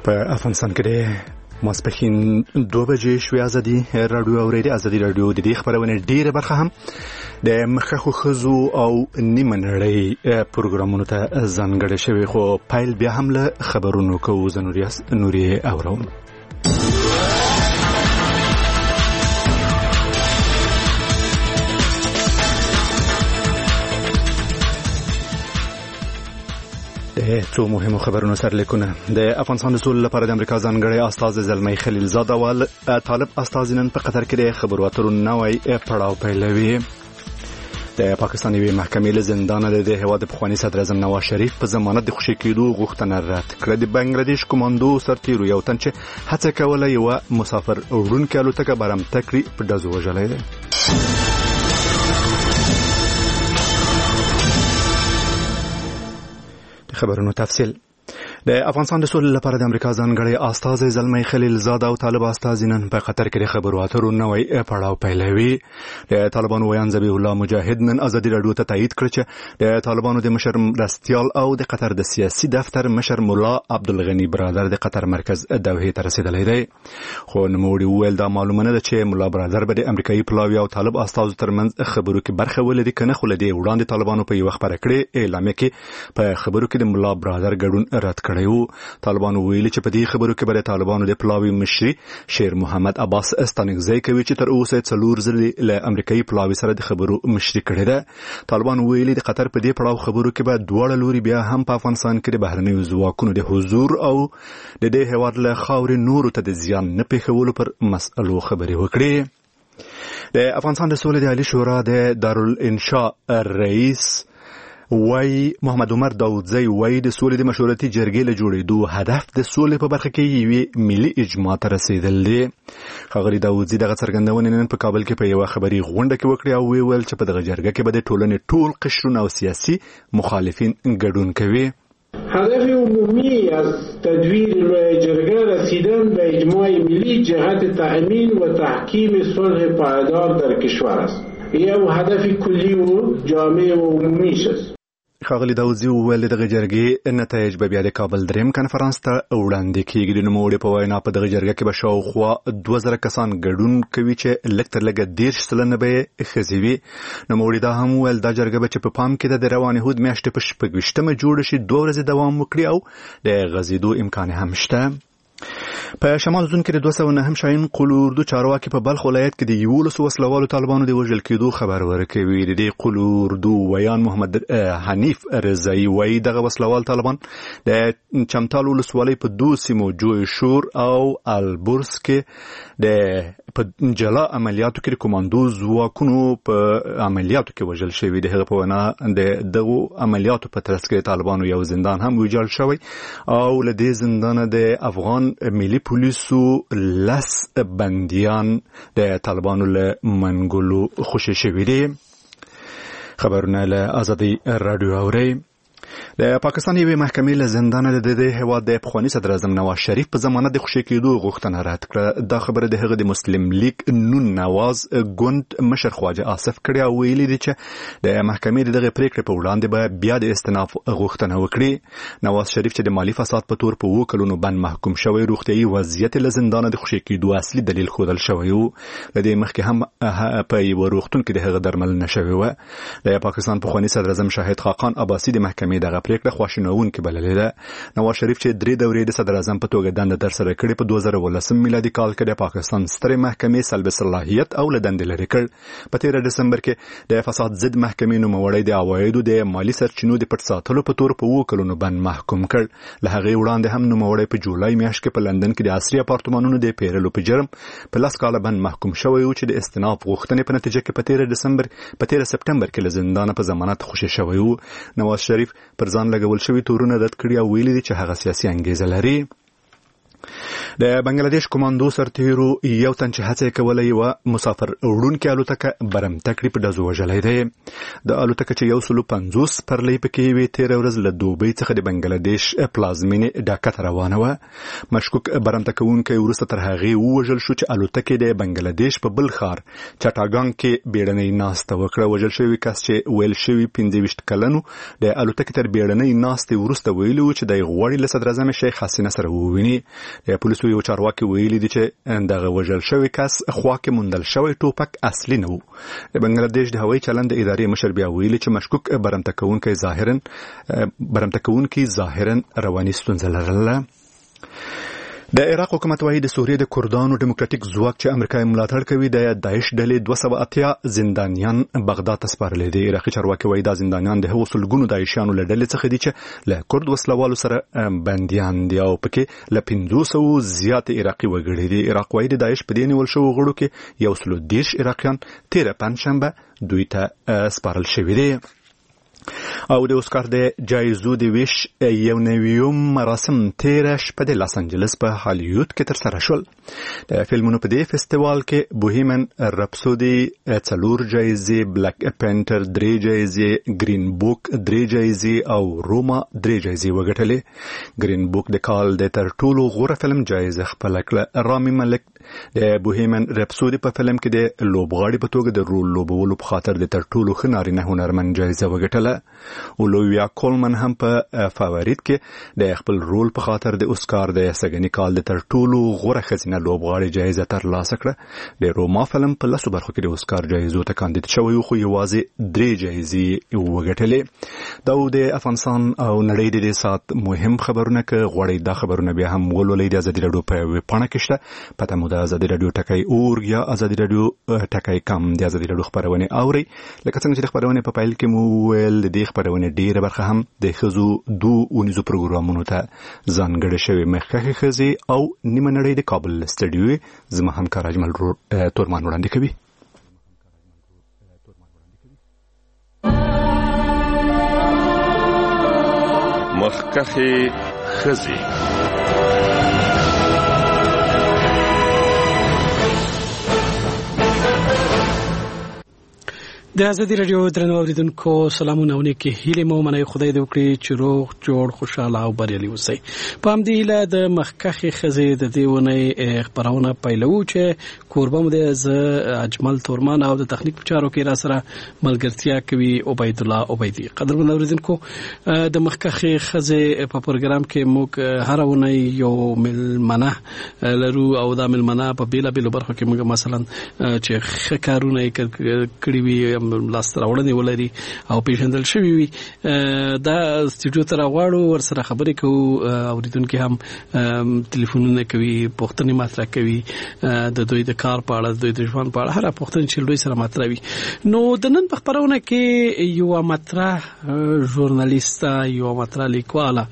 په افغانستان کې ماسپښین 2 بجې شوې ازادي رادیو اوریدي ازادي رادیو د دې خبرونه ډیره برخه هم د مخخو خزو او نیمه نړۍ پروګرامونو ته ځانګړې شوی خو پایل بیا هم له خبرونو کوو زنوریاس نوري اورو څو مهمو خبرونو سره لیکونه د افغانستان د سولې لپاره د امریکا ځانګړی استاذ زلمی خلیلزاده وال طالب استاذ نن په قطر کې د خبرو اترو نوې پړاو پیلوي د پاکستان یوې محکمې له زندان د هیواد پخوانی صدر اعظم نواز شریف په ضمانت د خوشی کېدو غوښتنه رد کړه د بنگلاديش کمانډو سرتیرو یو تن چې هڅه کوله یو مسافر وړونکي الوتکه برم تکری په دزو وژلې خبرونو تفصیل د افغانستان د سولې لپاره د امریکا ځانګړی استاذ زلمی خلیلزاده او طالب استاذ نن په قطر کې د خبرو اترو نوې پړاو پیلوي د طالبانو ویان ذبیح الله مجاهد نن ازادي رادیو ته تایید کړ چې د طالبانو د مشر مرستیال او د قطر د سیاسي دفتر مشر مولا عبدالغنی برادر د قطر مرکز دوحې ته رسیدلی دی خو نوموړي وویل دا معلومه نه ده چې مولا برادر به د امریکایي پلاوي او طالب استاذ ترمنځ خبرو کې برخه ولري کنه خو لدی وړاندې طالبانو په یو خبره کړې اعلامیه کې په خبرو کې د مولا برادر ګډون رد طالبانو ویلي چې په دې خبرو کې به طالبانو د پلاوي مشري شیر محمد عباس استانګزی کوي چې تر اوسه څلور ځله له امریکایي پلاوي سره د خبرو مشري کړې ده طالبانو ویلي د قطر په دې پړاو خبرو کې به دواړه لوري بیا هم په افغانستان کې د بهرنیو ځواکونو د حضور او د دې هیواد له خاورې نورو ته د زیان نه پېښولو پر مسئلو خبرې وکړي د افغانستان د سولې د عالی شورا د دارالانشاء رئیس وای محمد عمر داودزی وای د سولې د مشورتي جرګې له جوړېدو هدف د سولې په برخه کې یوه ملي اجماع ته رسیدل دي خغری داودزی دغه څرګندونه نن په کابل کې په یو خبري غونډه کې وکړه او ویل چې په دغه جرګه کې به د ټولنې ټول قشرونه او سیاسي مخالفین ګډون کوي هدف عمومی از تدویر جرگه رسیدن به اجماع ملی جهت تأمین و تحکیم صلح پایدار در کشور است یو هدف کلی و جامع و عمومی است خاغلی داودزی وویل دغه جرګې نتایج به بیا د کابل دریم کنفرانس ته وړاندې کیږي د نوموړي په وینا په دغه جرګه کې به شاوخوا 2000 کسان ګډون کوي چې لږ تر لږه 10 سلنه به ښځې وي نوموړي دا هم وویل دا جرګه به چې په پام کې د روانې هود میاشتې په 28مه جوړه شي 2 ورځې دوام وکړي او د غزیدو امکان هم شته په شمال زون کې د 209 شاهین قلوردو چارواکي په بلخ ولایت کې د 11 وسلوالو طالبانو د وژل کېدو خبر ورکوي د قلوردو ویان محمد حنیف رضایی وایي دغه وسلوال طالبان د چمتال ولسوالۍ په 2 سیمو جوی شور او البرز کې د په جلا عملیاتو کې کمانډو ځواکونو په عملیاتو کې وژل شوی د هغه په وینا دغه عملیاتو په ترڅ کې طالبانو یو زندان هم ویجاړ شوی او له دې زندان د افغان ملي پولیسو لس بندیان د طالبانو له منګولو خوشی شوی دي خبرونه له ازادي رادیو اوري د پاکستان یوې محکمې له زندان د هیواد د پخوانی صدر اعظم نواز شریف په ضمانت د خوشی کېدو غوښتنه رد کړه دا خبره د هغه د مسلم لیگ نون نواز ګوند مشر خواجه آصف کړي او ویلي دي چې د محکمې دغه پریکړه په وړاندې به بیا د استئناف غوښتنه وکړي نواز شریف چې د مالی فساد په تور په 2 کلونو بند محکوم شوی روغتيایي وضعیت له زندان د خوشی کېدو اصلي دلیل خودل شوی و د دې مخکې هم په یو روغتون کې د هغه درمل نشوي و د پاکستان پخوانی صدر اعظم شاهد خاقان عباسی د محکمې دغه پریکړه خواشینونکې بللې ده نواز شریف چې 3 دورې د صدر اعظم په توګه دنده تر سره کړې په 2019 میلادي کال کې د پاکستان سترې محکمې سلب صلاحیت او لدند لري کړ په 13 دسمبر کې د فساد ضد محکمې نوموړی د عوایدو د مالی سرچینو د پټ ساتلو په تور په 2 کلونو بند محکوم کړ له هغه وړاندې هم نوموړی په جولای میاشت کې په لندن کې د عصري اپارتمانونو د پیرلو په جرم په 10 کال بند محکوم شوی او چې د استئناف غوښتنې په نتیجه کې په 13 سپټمبر کې له زندان په ضمانت خوشی شوی و نواز شریف پر ځان لګول شوی تورونه رد کړی او ویلي دي چې هغه سیاسي انګیزه لري د بنگلاديش کمانډو سرتیرو یو تن چې هڅه کوله یو مسافر وړونکي الوتکه برمته کړې په دزو وژلې ده د الوتکه چې 150 پرلې پکې وي 13 ورځ له دوبۍ څخه د بنگلاديش پلازمینې ډاکا ته روانه و مشکوک برمته کوونکی ورسته تر هغه وژل شو چې الوتکه د بنگلاديش په بل ښار چټاګان کې بیړنۍ ناسته وکړه وژل شوی کس چې ویل شوی 25 کلنو د الوتکه تر بیړنۍ ناسته ورسته ویلو چې د غوړی له صدر اعظم شیخ حسینه سره وویني د پولیسو یو چارواکي ویلي دي چې دغه وژل شوی کس خوا کې موندل شوی ټوپک اصلي نه وو د بنگلاديش د هوایي چلند ادارې مشر بیا ویلي چې مشکوک برمته کوونکی ظاهرا رواني ستونزه لرله د عراق حکومت وايي د سوریې د کردانو ډیموکراټیک ځواک چې امریکا ملاتړ کوي د داعش ډلې 280 زندانیان بغداد ته سپارلي دي عراقي چارواکي وايي دا زندانیان د هغو سلګونو داعشیانو له ډلې څخه دي چې له کرد وسلوالو سره بنديان دي او پکې له 500 زیات عراقي وګړي دي عراق وايي د داعش په دې نیول شو غړو کې یو سلو دیش عراقیان 13 پنځشنبه دوی ته سپارل شوی دي او د اوسکار د جایزو د ویش یو نویوم مراسم 13 شپه د لاس انجلس په هالیوود کې تر سره شول د فلمونو په دې فستیوال کې بوهیمن رپسودي 4 جایزې بلیک پینتر 3 جایزې گرین بوک 3 جایزې او روما 3 جایزې وګټلې گرین بوک د کال د تر ټولو غوره فلم جایزه خپل کړه رامي ملک د بوهیمن رپسودي په فلم کې د لوبغاړي په توګه د رول لوبولو په خاطر د تر ټولو خنارینه هنرمند جایزه وګټله اولویا کولمن هم په فاوریت کې د خپل رول په خاطر د اوسکار د سګنی کال د تر ټولو غوره خزینه لوبغاړي جایزه ترلاسه کړه د روما فلم په لاسو برخو کې د اوسکار جایزو ته کاندید شوی خو یوازې 3 جایزې وګټلې دا د افغانستان او نړۍ د سات مهم خبرونه کې غوړې دا خبرونه بیا هم ولولې د ازادي رادیو په پاڼه کې شته پته مو د ازادي رادیو ټکای اور یا ازادي رادیو ټکای کم د ازادي رادیو خبرونه اوري لکه څنګه چې خبرونه په پایل کې مو ویل د دې خبرونه ډیره برخه هم د خزو 2 اونیزو پروګرامونو ته ځانګړې شوی مخکې خزي او نیمه نړۍ د کابل سټډیو زما همکار اجمل تورمان وړاندې کوي مخکې خزي د ازادي رادیو درنو اوریدونکو سلامونه او نیکی هیله مو منای خدای دې وکړي چې روغ جوړ خوشاله او بریالي اوسئ په همدې هیله د مخکخي خزي د دیونه خبرونه پیلو چې قربان دې ز اجمل تورمان او د تخنیک په چارو کې را سره ملګرتیا کوي عبید الله عبیدی قدرمن اوریدونکو د مخکخي خزي په پروګرام کې موږ هر ونه یو ملمنه لرو او د ملمنه په بیلا بیل برخو کې موږ مثلا چې خکارونه کړی وي لاستر وړاندې ولري او پیژندل شوی وي دا سټډیو ته راغواړو ور سره خبرې کوو اوریدونکو هم ټلیفونونه کوي پوښتنې مطرح کوي د دوی د کار په اړه د دوی د ژوند په اړه هر پوښتنه چې دوی سره مطرح وي نو د نن په خبرونه کې یو مطرح ژورنالیستا یو مطرح لیکواله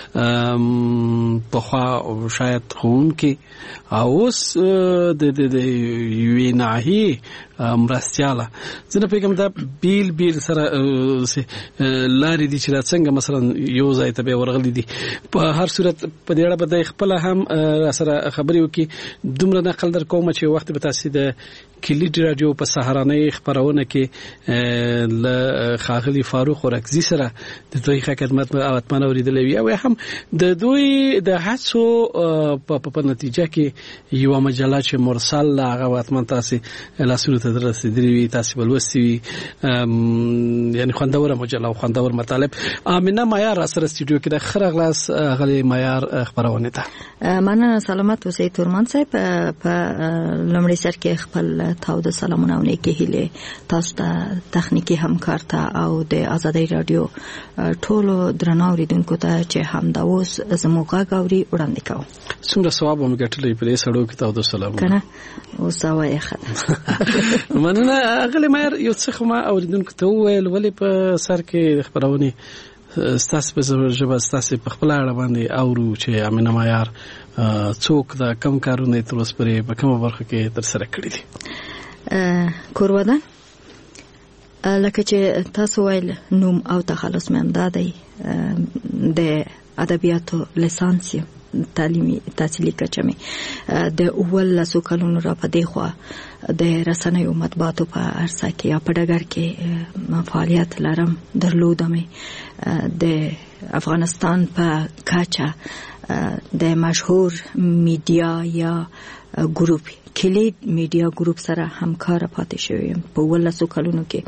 په خوا شاید خون کې اوس د ویناهي مرستياله زنه پیغام دا بیل سره لاري دي چې څنګه مثلا یو ځای ته به ورغلي دي په هر صورت په دې اړه به خپل هم سره خبري وکي دومره نقل در کوم چې وخت به تاسو د کلیډ رادیو په سهارنۍ خبرونه کې ل خاغلی فاروق ورکزي سره د دوی خدمت اتمنه اوریدلې وي او هم د دوی د هڅو په نتیجه کې یو مجله چې مرسل هغه اتمن تاسو لاسونو ته رسیدلی وي تاسو ولوستي وي یعنی خوندوره مجله او خوندور مطالب امینه معیار سره استودیو کې د خرغلاس غلي معیار خبرونه ته مننه سلامت اوسئ تورمان صاحب په لمړي سر کې خپل تاسو د سلامونه او نیکی هیله تاسو ته تخنیکی همکار ته او د ازادي رادیو ټولو درنو اوریدونکو ته چې هم دا اوس زموږه غوړي وړاندې کوم څومره ثواب هم ګټلې په دې سړو کې تاسو د سلامونه کنه او سوای خدای مننه غلی مېر یو څه ما اوریدونکو ته ویل ولې په سر کې خبرونه ستاسو په ژبه ستاسو په خپل اړه باندې اورو چې امینه معیار څوک دا کم کارونه تر اوسه پرې په کومه برخه کې تر سره کړی دي کورودان لکه چې تاسو ویل نوم او تخلص مې امدادي د ادبیاتو لیسانس تحصیلي کچه مې د 18 کلونو را پدې خوا د رسنیو مطبوعاتو په عرصه کې یا په ډګر کې فعالیت لرم درلودم. د افغانستان په کچه د مشهور میډیا یا ګروپ کلید میډیا ګروپ سره همکار پاتې شوم. په 18 کلونو کې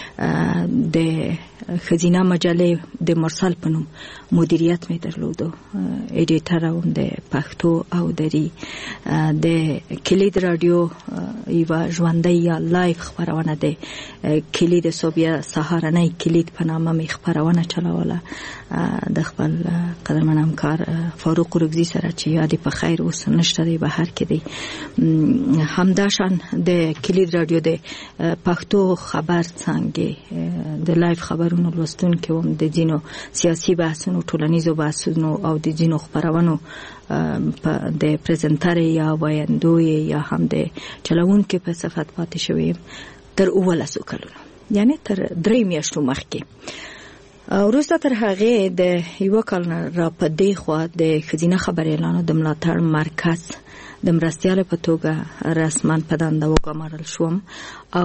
د خزینه مجلې د مرسل په نوم مدیریت مې درلودو. ایډیټر وم د پښتو او دری. د کلید رادیو یو ژوندۍ یا لایف خبرونه ده کلید صوبیا سهارنۍ کلید په نامه مې خبرونه چلاوله د خپل قدرمن همکار فاروق رګزی سره چې یادې په خیر اوس نشته دی بهر کې دی. همداشان د کلید رادیو د پښتو خبر څنګه د لایف خبرونو لوستون کې وم د ځینو سیاسي بحثونو ټولنیزو بحثونو او د ځینو خبرونو د پریزنټر یا وایندوی یا هم د چلوونکو په صفت پاتې شوم تر 18 کلونو یعنی تر 3 میاشتو مخکې. وروسته تر هغه د یو کال را پدې خوا د خزینه خبريالانو د ملاتړ مرکز د مرستيال په توګه رسما په دنده وګمارل شوم او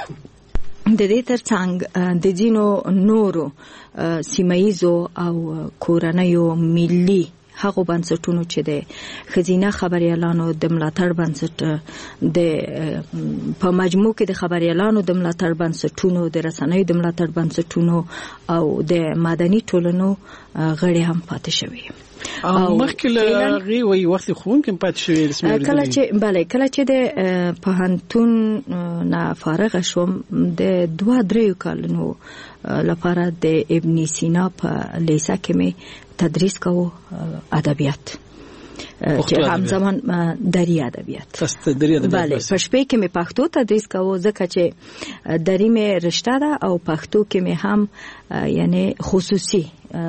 د دې ترڅنګ د ځینو نورو سیمایزو او کورنیو ملي هغه بنسټونو چې د خزینه خبريالانو د ملاتړ بنسټ د په مجموع کې د خبريالانو د ملاتړ بنسټونو د رسنیو د ملاتړ بنسټونو او د مدني ټولنو غړي هم پاتې شوي. او مخکې لغي وي وخت خوون کې پاتې شوی رسمي کله چې د پوهنتون نه فارغ شوم د 2-3 کالونو لپاره د ابن سینا په لیسه کې مې تدریس کوو ادبیات چې همزمان دری ادبیات. بله په شپې کې مې پښتو تدریس کوو ځکه چې دری مې رشته ده او پښتو کې مې هم یعنی خصوصي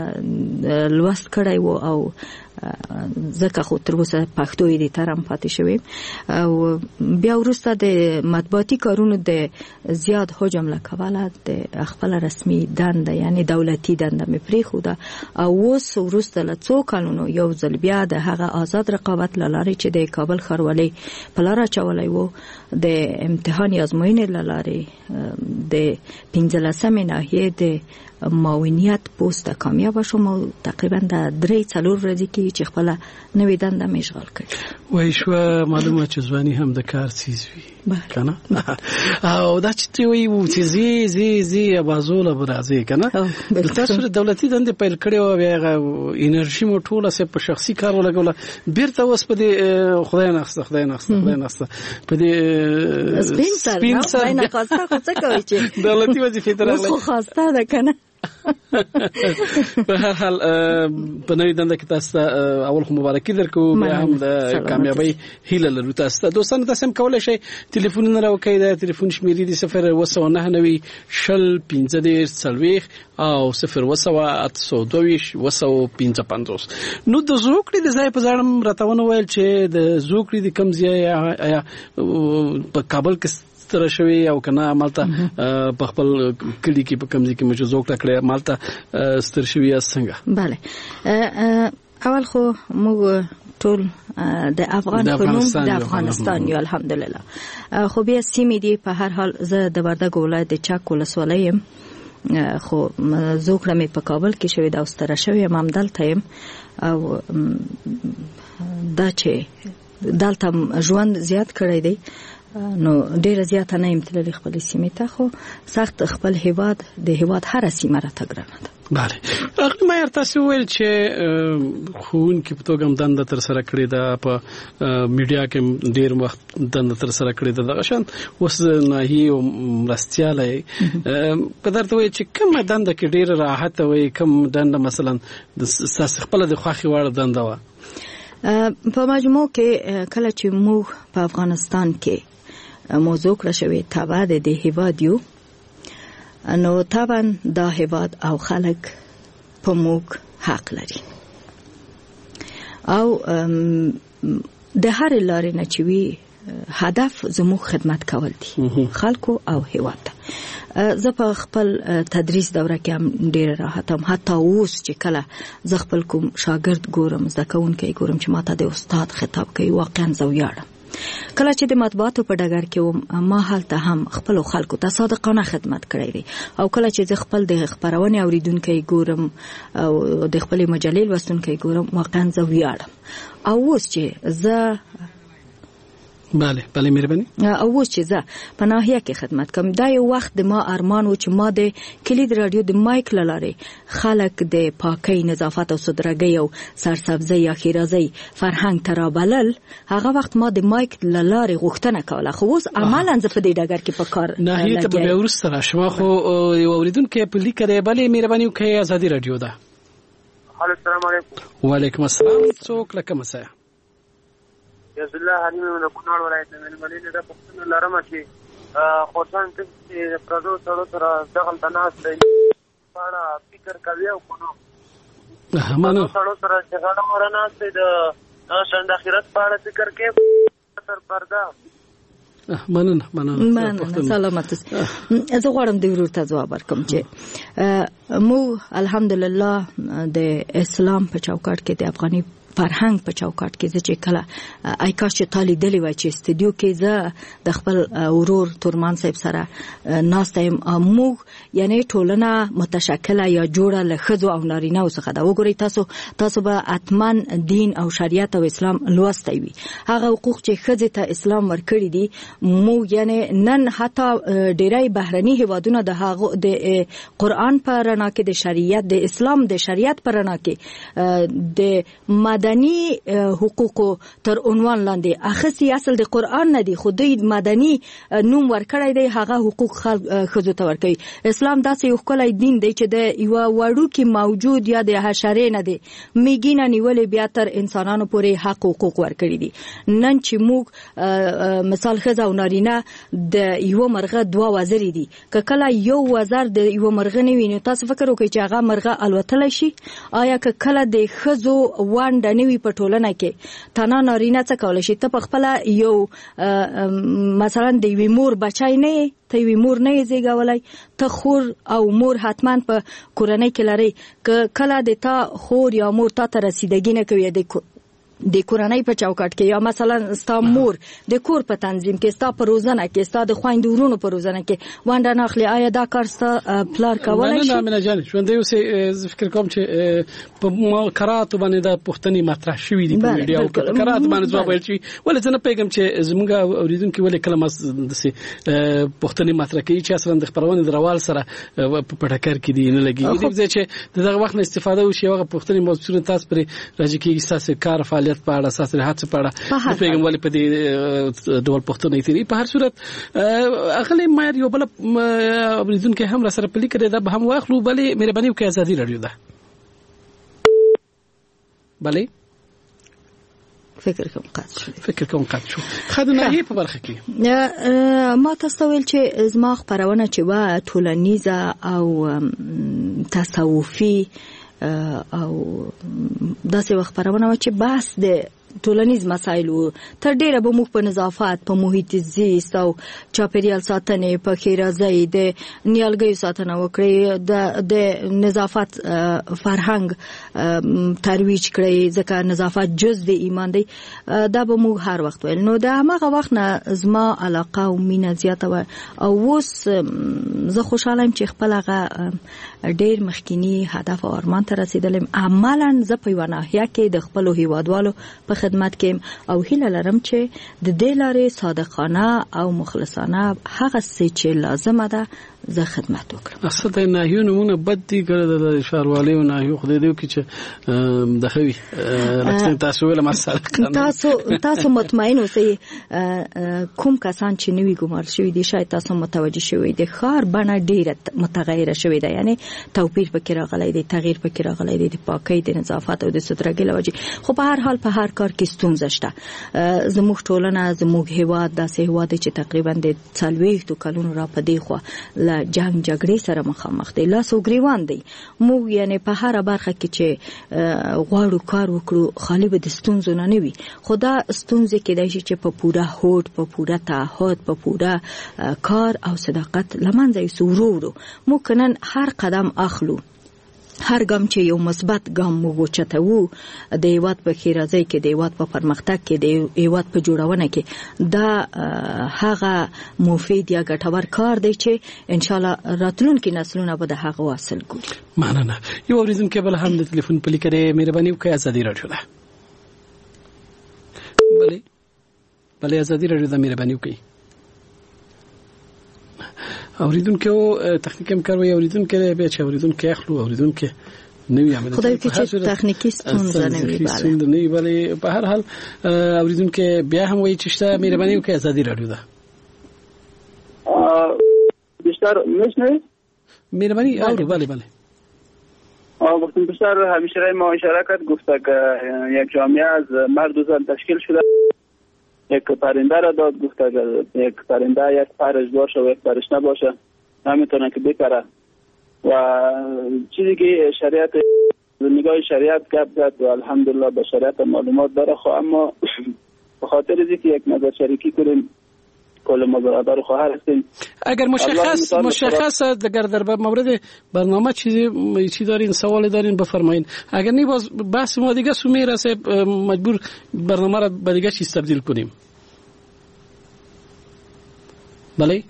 لوست کړی وو او ځکه خو تر اوسه پښتو ایډیټر هم پاتې شوم. او بیا وروسته د مطبوعاتي کارونو د زیات حجم لکواله د خپل رسمي دنده یعنی دولتي دنده مې پریښوده او اوس وروسته له څو کلونو یو ځل بیا د هغه آزاد رقابت لارې چې د کابل ښاروالۍ په لار اچولای وو د امتحان ازموینې لارې د 15 ناحیه د معاونیت پوسټ کامیاب شوم او تقریبا د 3-4 ورځې کې چې خپل نوې دنده مې اشغال کړ. وای شو معلومه چې ځواني هم د کار چیز وي کنه او دا چې وي و چې زی بازوله برازي کنه تاسو د دولتي دنده پیل کړو او انرژي مو ټوله سه په شخصي کار ولګوله بیرته اوس په دې خدای نخسته په دې سپین سره نه خاصه څه کوي چې دولتي وظیفه ترغله خو خاصه ده کنه. په هر حال په نوې دنده کې تاسو اول خو مبارکي درکو بیا هم د کامیابی هیله لرو. تاسو دوستانو تاسو هم کولای شئ ټلیفونونه راوکړئ. د ټلیفون شمیرې دي 019901540 او 01822 نو د زوکړې د ځای په ځړم راتاونه ویل چې د زوکړې د کم ځای په کابل کې تر شوی او کنه مالته په خپل کلی کې په کمزې کې مجو زوکړه کړې مالته ستر شوی څنګه. bale اول خو موږ ټول د افغان قانون د افغانستان یو الحمدلله خو بیا سیمې دی په هر حال زه د وردګ ولایت د چک ولسوالۍ خو زوکړه مې په کابل کې شوی دا ستر شوی ممدلته او دا چې دلته ژوند زیات کړی دی نو ډیر زیات نه امتلل خپل سیمه ته خو سخت خپل هیواد د هیواد هر سیمه را تګرانه ده. بله اخلي ما تاسو ویل چې خون کې په توګه دنده تر سره کړې ده په میډیا کې ډیر وخت دنده تر سره کړې ده دغه شان اوس نه هي مرستياله قدرته وي چې کوم دنده کې ډیر راحت وي کوم دنده مثلا د خپل د خوخي وړ دنده و په مجموع کې کله چې موږ په افغانستان کې موضوع کړ شوی تابع د هیواد یو نو طبعا دا هیواد او خلک په موږ حق لري او د هر لارې نه چې وی هدف زموږ خدمت کول دي خلکو او هیواد زه په خپل تدریس دوره کې هم ډېر راحت هم حتی اوس چې کله زه خپل کوم شاګرد ګورم زده کوونکی ګورم چې ماته د استاد خطاب کوي واقعا زه ویاړم. کله چې د مطبوعاتو په ډګر کې وم ما هلته هم خپل خلکو ته صادقانه خدمت کړی دی او کله چې زه خپل د خبرونې اوریدونکي ګورم او د خپل مجلې لوستونکي ګورم واقعا زه ویاړم. او اوس چې زه بله مهرباني اوس چې زه په ناحیه کې خدمت کوم دا یو وخت د ما ارمان و چې ما د کلید رادیو د مایک لاره خلک د پاکۍ نظافت او سودرګۍ او سرسبزي یا خیرازي فرهنګ ترابلل هغه وخت ما د مایک لاره غوښتنه کوله خو اوس عملاً زه په دې ډګر کې په کار ناحیه ته به ورسره راشم. خو یو اوریدونکو په لیک دی بله مهرباني وکړئ ازادي رادیو ده. السلام علیکم. وعلیکم السلام. څوک لکه مساء یز الله حلیم من کونړ ولایت من ملي د پښتون لرم چې خورسان چې پردو سره سره دغل تناس دی پاړه فکر کوي او کوو منو سره سره چې غاړه مرناس دی د شند اخرت پاړه فکر کوي تر پردا مننه سلامت. زه غواړم د ورور ته ځواب ورکړم چې مو الحمدلله د اسلام په چوکاټ کې د افغاني فرهنګ په چوکاټ کې زه چې کله ایکاش چې تالی دلی وای چې استودیو کې زه د خپل ورور تورمان صاحب سره ناستم موږ یعنی ټولنه متشکله یا جوړه له ښځو او نارینه‌و څخه دا وګورئ تاسو به اتمن دین او شریعت او اسلام لوستی وي هغه حقوق چې ښځې ته اسلام ورکړي دي موږ یعنی نن حتی ډیری بهرني هیوادونه د هغه د قرآن په رڼا کې د شریعت د اسلام د شریعت په رڼا کې د مدني حقوقو تر عنوان لاندې اخصي اصل د قرآن نه دی خو د مدني نوم ورکړی دی هغه حقوق ښځو ته ورکوي. اسلام داسې یو ښکلی دین دی چې د یوه وړوکي موجود یا د حشرې نه دی میږي نه نیولې بیا تر انسانانو پورې حق حقوق ورکړي دي. نن چې موږ مثال ښځه او نارینه د یوه مرغه دوه وزرې دي که کله یو وزر د یوه مرغه نه وي نو تاسو فکر وکړئ چې هغه مرغه الوتلی شي آیا که کله د ښځو ونډه نوی په ټولنه کې تنها نارینه څه کولای شي ته په خپل یو مثلا د یوې مور بچی نه ته یوې مور نه زیږولای ته خور او مور حتما په کورنۍ کې لري که کله د تا خور یا مور تا ته رسیدګي نه کوي د کورنۍ په چوکاټ کې یا مثلا ستا مور د کور په تنظیم کې ستا په روزنه کې ستا د خویندو ورونو په روزنه کې ونډه نه اخلي آیا دا کار ستا پلار کولی شي؟ نه مینه جان ژوندی اوسې فکر کوم چې په کراتو باندې دا پوښتنې مطرح شوي دي په میډیا او په کراتو باندې ځواب ویل شي ولې زه نه پوهېږم چې زموږ اوریدونکي ولې کله داسې پوښتنې مطرح کوي چې اصلا د خپرونې د روال سره په ډګر کې دي نه لګي دې ځای چې د دغه وخت نه استفاده وشي هغه پوښتنې موضوع تاسو پرې راځي کېږي ستاسو کار فعالیت په اړه اساسي حادثه په اړه پیغام ولې په دې ډول پوښتنه کوي. په هر صورت اخلي مایر یو بل اوریدونکو هم را سره پلی کړی دا به هم واخلو بلې مهرباني وکړئ ازادي رادیو ده بلې فکر کوم قطع شو خدای په برخه کې ما تاسو ویل چې زما خبرونه چې وا ټولنیزه او تصوفي او داسې وخت خبرونه چې بحث د ټولنیز مسایل تر ډیره به موږ په نظافت په محیط زیست او چاپیریال ساتنې په خیرازۍ د نیالګیو ساتنه وکړي د نظافت فرهنګ ترویج کړي ځکه نظافت جز د ایمان دی دا به موږ هر وخت ویل نو د هغه وخت نه زما علاقه او مینه زیاته و او اوس زه خوشاله یم چې خپل هغه ډیر مخکینی هدف او ارمان ته رسیدلم عملاً زه په یوه ناحیه کې د خپلو هیوادوالو په خدمت کې او هیله لرم چې د دې لارې صادقانه او مخلصانه هغه څه چې لازمه ده زه خدمت وکړم. اصل د ناحیو نمونه بد دي ګره د ښاروالۍ او ناحیو خدای دې وکړي چې د خوي لکه تاسو ویل مسله تاسو مطمئن اوسئ کوم کسان چې نوی ګمار شوی دي شاید تاسو متوجه شوی دي ښار بڼه ډیره متغیره شوی ده یعنی توپیر پکې راغلی دی تغییر پکې راغلی دی د پاکۍ د نظافت او د سترګۍ لوجې خو په هر حال په هر کار کې ستونزه شته. زموږ ټولنه زموږ هیواد داسې هیواد چې تقریبا د 40 کلونو را پدې خو له له جنگ جګړې سره مخامخ دی، لاس او ګریوان دی. موږ یعنی په هر برخه کې چې غواړو کار وکړو خالی به د ستونزو نه وي، خو دا ستونزې کېدای شي چې په پوره هوډ، په پوره تعهد، په پوره کار او صداقت لمنځه یوسو. ورو ورو موږ نن هر قدم اخلو، هر ګام چې یو مثبت ګام موږ چتوو د هیواد په ښېرازۍ کې، د هیواد په پرمختګ کې، د هیواد په جوړونه کې، دا هغه مفید یا ګټور کار دی چې ان شاء الله راتلونکي نسلونه به د هغه حاصل ګوري. مننه. یو اوریدونکی بل هم د ټلیفون په لیکره مهرباني وکړئ. ازادي راډیو ده. بلې ازادي راډیو ده، مهرباني وکړئ. اوریدونکو تخنیکی امکان وي، اوریدونکو بیا چې اوریدونکو اخلو، اوریدونکو نوی عمل خدای کې چې تخنیکی ستونزه نه وي، بلې په هر حال اوریدونکو بیا هم وایي چې شته. مهرباني وکړئ. ازادي راډیو ده. بیشتر میشنوید؟ مهربانی بله بله. گفتم بیشتر همیشه ما اشاره کرد، گفته که یک جامعه از مرد و زن تشکیل شده، یک پرنده را داد، گفته که یک پرنده یک پرش باشه و یک پرش نباشه، نمیتونه که بپره. و چیزی که شریعت نگاه شریعت گپ زد و الحمدلله به شریعت معلومات داره، خو اما به خاطر اینکه یک نظر شریکی کنیم کل ما برادر خواهر هستیم. اگر مشخص اگر در مورد برنامه چیزی دارین، سوال دارین بفرمایین. اگر نه باز بحث ما دیگه سومیر است، مجبور برنامه را به دیگه چیز تبدیل کنیم. بله.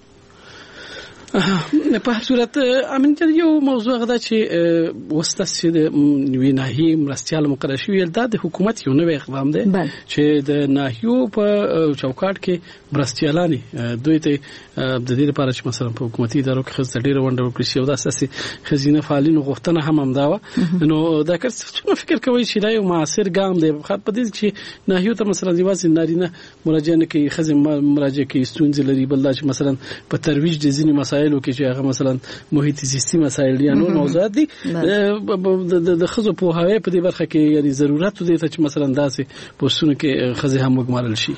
په هر صورت امین جان یو موضوع غدا چې وسته د ناحیې مرستيال مقرر شوی د حکومت یو نوې اقدام دی چې د ناحیو په چوکاټ کې مرستيالانی دوی ته د دې لپاره چې مثلا په حکومتي ادارو کې خزه ډیره ونډه وکړي او د اساسي خزینه فعالینو غوښتنه هم همداوه. نو دا څه فکر کوي چې دا یو معاصر ګام دی خاص په دې چې ناحیو ته مثلا دیواز نارینه مراجعه نه کوي، خزه مراجعه کوي، ستونزې لري، بل چې مثلا په ترویج د ځینې مسایلو کې چې هغه مثلا محیط زیستی مسایل یا نور موضوعات دي د خزو په هواي په دې برخه کې یعنی ضرورت دی چې مثلا داسې پوسټونه کې خزه هم وګمارل شي.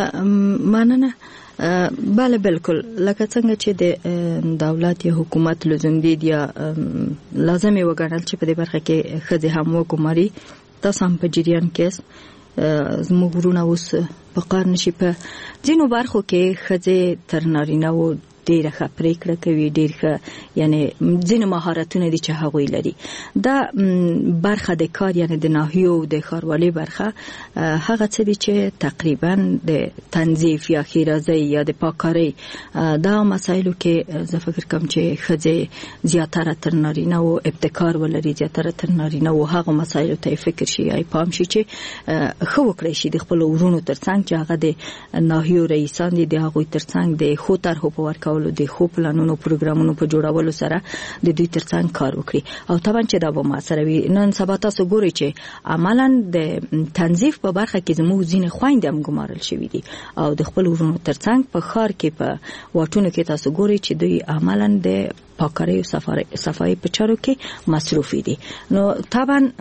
مننه. بله بالکل لکه څنګه چې د دولت یا حکومت لزوم دي یا لازم یې وګڼل چې په دې برخه کې خزه هم وګماري. تاسو هم په جریان کې زموږ ورونه اوس په قار نشي په ځینو برخو کې خزه تر نارینه و ډیره ښه پریکړه کوي، ډیر ښه یعنی ځینې مهارتونه دي چې هغوی لري. دا برخه د کار یعنی د ناحیو د ښاروالۍ برخه هغه څه دي چې تقریبا د تنظیف یا ښېرازۍ یا د پاککارۍ دا مسایلو کې زه فکر کوم چې ښځې زیاتره تر نارینه و ابتکار ولري، زیاتره تر نارینه و هغه مسایلو ته فکر شي یا پام شي چې ښه وکړی شي د خپل ورونو ترڅنګ چې هغه د ناحیو رئیسان دي د هغوی ترڅنګ د ښو طرحو په ورکولو د خو پلانونو پروګرامونو په جوړولو سره د دوی ترڅنګ کار وکړي. او طبعا چې دا به ما سره وي نن سبا تاسو ګورئ چې عملاً د تنظیف په برخه کې زموږ ځینې خویندې هم ګمارل شوي دي او د خپل ورونو ترڅنګ په ښار کې په واټونو کې تاسو ګورئ چې دوی عملاً د پاککارۍ او صفایي په چارو کې مصروف دي. نو طبعا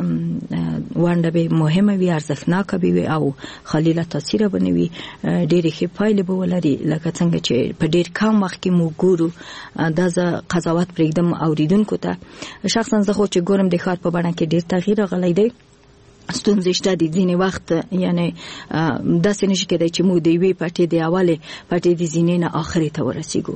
ونډه به مهمه وي، ارزښتناکه وي او خالي له تاثیر بنوي، ډېرې ښې پایلې به ولري. لکه څنګه چې په ډېر کم وخت کې موږ ګورو دا ز قضاوت پرېږدم اوریدونکو ته شخصا زه خو چې ګورم د ښار په بڼه کې ډېر تغییر راغلی دی. ستونزې شته دي ځینې وخت یعنی داسې نشي کېدای چې موږ د یوې پټې د اولې پټې د زینې نه آخرې ته ورسیږو.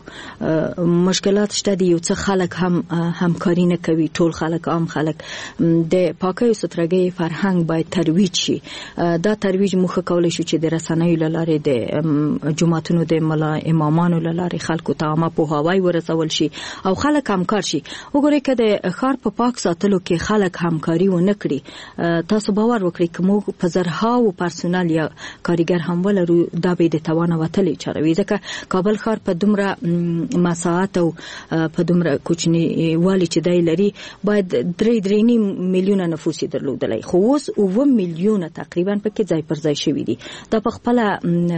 مشکلات شته دي، یو څه خلک هم همکاري نه کوي، ټول خلک عام خلک. د پاکۍ او سترګۍ فرهنګ باید ترویج شي. دا ترویج موږ کولی شو چې د رسنیو له لارې د جوماتونو د ملا امامانو له لارې خلکو ته عامه پوهاوی ورسول شي او خلک همکار شي. وګورئ که د ښار په پاک ساتلو کې خلک همکاري ونه کړي، تاسو باور وکړئ که موږ په زرهاو پرسونل یا کارګر هم ولرو دا به د توانه وتلې چاره وي، ځکه کابل ښار په دومره مساحت او په دومره کوچني والی چې دی لري باید 3.5 میلیونه نفوس درلودلی، خو اوس 7 میلیونه تقریبا پکې ځای پر ځای شوي دي. دا په خپله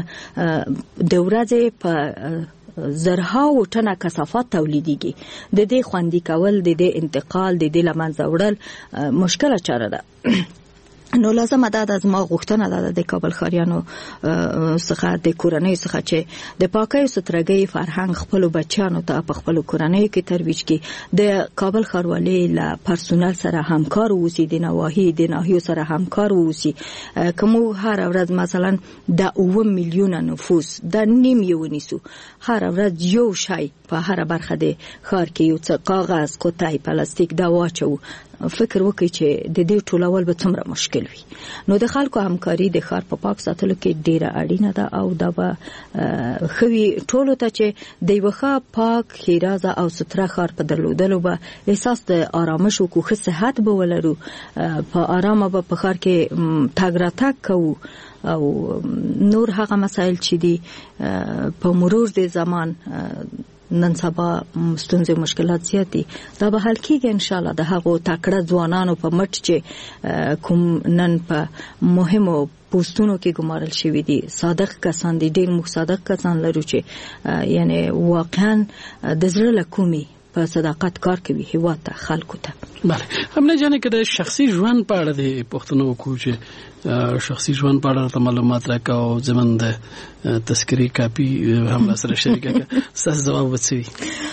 د ورځې په زرهاو ټنه کثافات تولیدیږي. د دې خوندي کول، د دې انتقال، د دې له منځه وړل مشکله چاره ده. نو لازم ده د ما غوښتنه ده د کابل ښاریانو څخه د کورنۍ څخه چې د پاکۍ سترګۍ فرهنګ خپل بچیانو ته په خپل کورنۍ کې ترویج کړي د کابل ښاروالۍ له پرسونل سره همکار اوسي د نواحیو سره همکار اوسي کوم هر ورځ مثلا د 9 میلیونه نفوس د نیم یو نیسو هر ورځ یو شای په هر برخه د ښار کې یو څه کاغذ کوتای پلاستیک دا واچو فکر وکړي چې د دې ټولول به څومره مشکل وي نو د خلکو همکاري د ښار په پاک ساتلو کې ډیره اړینه ده او دا به خوي ټولو ته چې د یو ښه پاک خیرازه او ستره ښار په درلودلو به احساس د آرامش او ښه صحت به ولرو په آرامه به په ښار کې تګ راتګ کوو او نور هغه مسایل چې دي په مرور د زمان نن سبا ستونزې مشکلات زیات دي دا به حل کیږي ان شاء الله د هغو تکړه ځوانانو په مټ چې کوم نن په مهمو پوسټونو کې ګمارل شوی دي صادق کسان دي ډېر موږ صادق کسان لرو چې یعنی واقعا د زړه له کومي په صداقت کار کوي هیواد ته خلکو ته بله هم نه جانې که د شخصي ژوند په اړه د پوښتنه وکړو چې شخصي ژوند په اړه معلومات راکړه او زمون د تذکرې کاپي هم سره شریکه کړه ستاسو ځواب وڅوي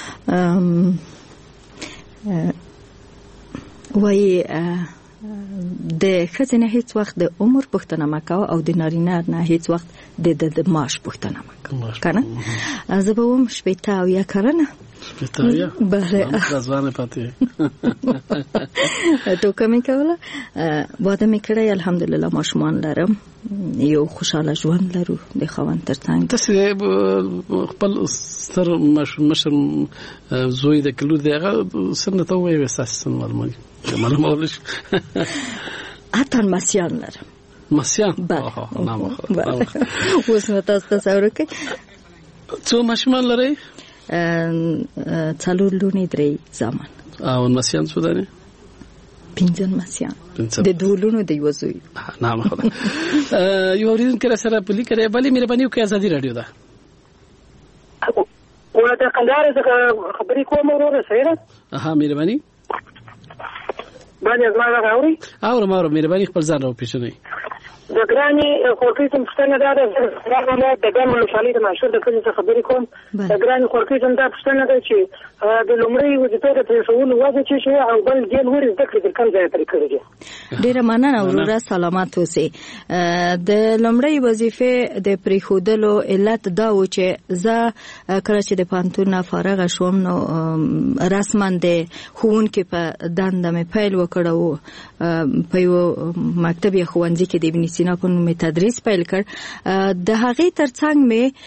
وایي د ښځې نه هیڅ وخت د عمر پوښتنه مه کوه او د نارینه نه هیڅ وخت د معاش پوښتنه مه کوه کنه زه به وم 80 کلنه بله ځوانه پاتې ټوکه مې کوله واده مې کړی الحمدلله ماشومان لرم یو خوشاله ژوند لرو د خاوند ترڅنګ تاسو خپل ستر مشر زوی د کلو دغه سن ته وایي اساس معلومه حتی مسیان لرم مسیان بله اوس نو تاسو تصور کوئ څو ماشومان لرئ 4 لونی 3 زمان او مسیان څو دي 5 مسیان د دولونو د یوزوی نام خدا یو اوریدونکو سره په لیکره بلې مهرباني وکړئ ازادي رادیو ده ولته کندهار څخه خبرې کوم وروره سره مهرباني باندې زما غاوري او مهرباني خپل ځان راو پیښنئ د ګرانی خورکیزم څنګه دا د ګرمو لشالې د معاشر د کلی څخه خبرې کوم د ګرانی خورکیزم دا څنګه ده چې د لومړی وظیفه د پېښول وځي چې او بل ډیر ور ذکر د کوم ځای پرې کړی ډیر مننه وروره سلامات اوسئ د لومړی وظیفه د پریخودلو علت دا و چې زه کله چې د پانتون فارغ شوم نو رسما د ښوونکي په دنده مې پیل وکړو په یو مکتب ښوونځي کې د ابن سینا په نوم تدریس پیل کړ د هغې ترڅنګ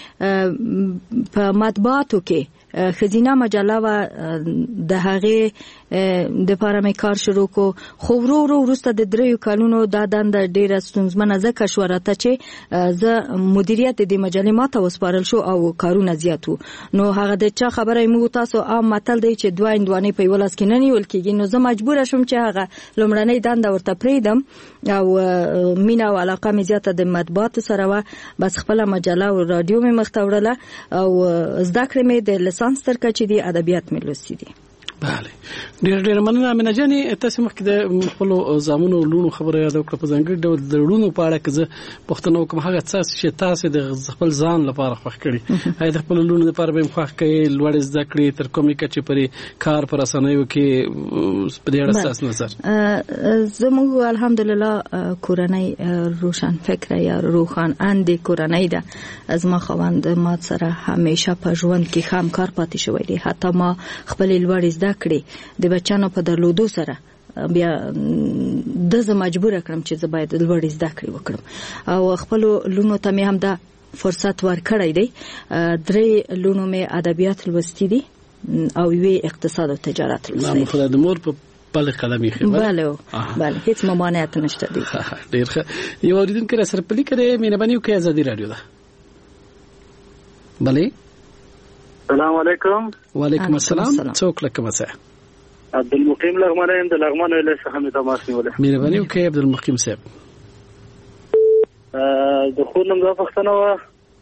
مې په مطبوعاتو کې خزینه مجله و د هغې د پاره مې کار شروع کو خو ورو وروسته د 3 کلونو دا دنده ډیره ستونزمنه ځکه شو راته چې زه مدیریت د مجلې ماته وسپارل شو او کارونه زیات وو نو هغه د چا خبره مو تاسو عام متل دی چې دوه اندوانې په ولاس کې نه نیول کېږي نو زه مجبور شوم چې هغه لومړنۍ دنده ورته پریدم او مینا او علاقه مې زیاته د مطبوعاتو سره و بس خپل مجله او رادیو مې مختوړله او زده کړې مې د لیسانس تر کچې دي ادبیات مې لوستي دي بله ډېر مننه امینه جانې تاسو مخکې د خپل زامنو لونو خبره یاد وکړه په ځانګړي ډول د لونو په اړه که زه پوښتنه وکړم هغه څه چې تاسو د خپل ځان لپاره خوښ کړي آیا د خپل لونو لپاره به خوښ کړئ لوړ زده کړې تر کومې کچې پرې کار پر اسانیو کې په دې اړه تاسو نظر زموږ الحمدلله کورنۍ روشن فکر یا روخان اند کورنۍ ده از ما خواند ما سره همیشه په ژوند کې خام کار پاتې شوی دی حتی ما خپل لوړ زده کړې د بچانو په درلودو سره بیا د زه مجبور کړم چې زه باید لوړ زده کړې وکړم او خپل لونو ته مې هم دا فرصت ورکړی دی 3 لونو مې ادبیات لوستي دي او وی اقتصاد او تجارت لوستي دي خدای د مور په بل قلمي خبره بله هیڅ ممانعت نشته دی ډیر ښه یو اوریدونکو سره په لیکره مهرباني وکړئ ازادي رادیو ده بله السلام علیکم وعلیکم السلام څوک لکه مساء عبدالمقیم لغمان یم د لغمان ولایت څخه مې تماس نیولې مهرباني وکړئ عبدالمقیم صاحب د خو نوم دا پښتنه و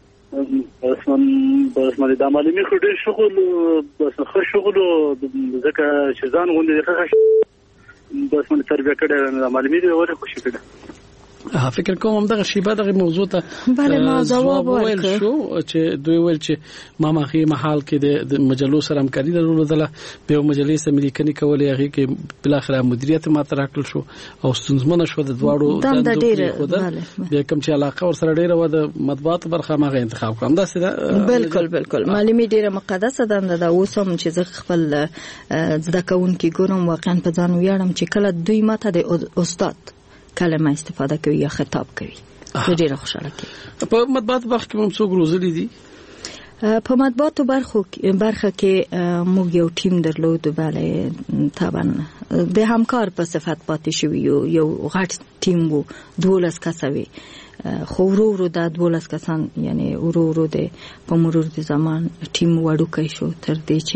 بسمن د معلومي خو ډېر شغل بس خو شغل ځکه چې ځان غونډې ښه بس من تربیه کړه معلومي دی وره خوشی کړه فکر کوم همدغه شیبه دغه موضوع ته بله ما جواب ورکړ چې دوی ویل چې ما ماخي محل کې د مجلو سره همکاري درلودله به مجلې سره ملي کولې هغه کې بل اخر مدیریت ما تراکل شو او ستونزمنه شو د دواړو د ډېر به کوم چې علاقه ور سره ډېره و د مطبوعات برخه ما انتخاب کړم دا څه بالکل معلومي ډېره مقدسه ده دا اوسم چې زه خپل زده کوونکي ګورم واقعا په ځان ویاړم چې کله دوی ماته د استاد کلمه استفاده کوي یا خطاب کوي ډېر خوشاله کوي په مطبوعات برخه کې هم څوک روزلي دي په مطبوعاتو برخه کې موږ یو ټیم درلود بله طبعا د همکار په صفت پاتې شوی یو غټ ټیم وو 12 کسوي خو ورو دا 12 کسان یعنی ورو د په مرور د زمان ټیم وړوکی شو تر دې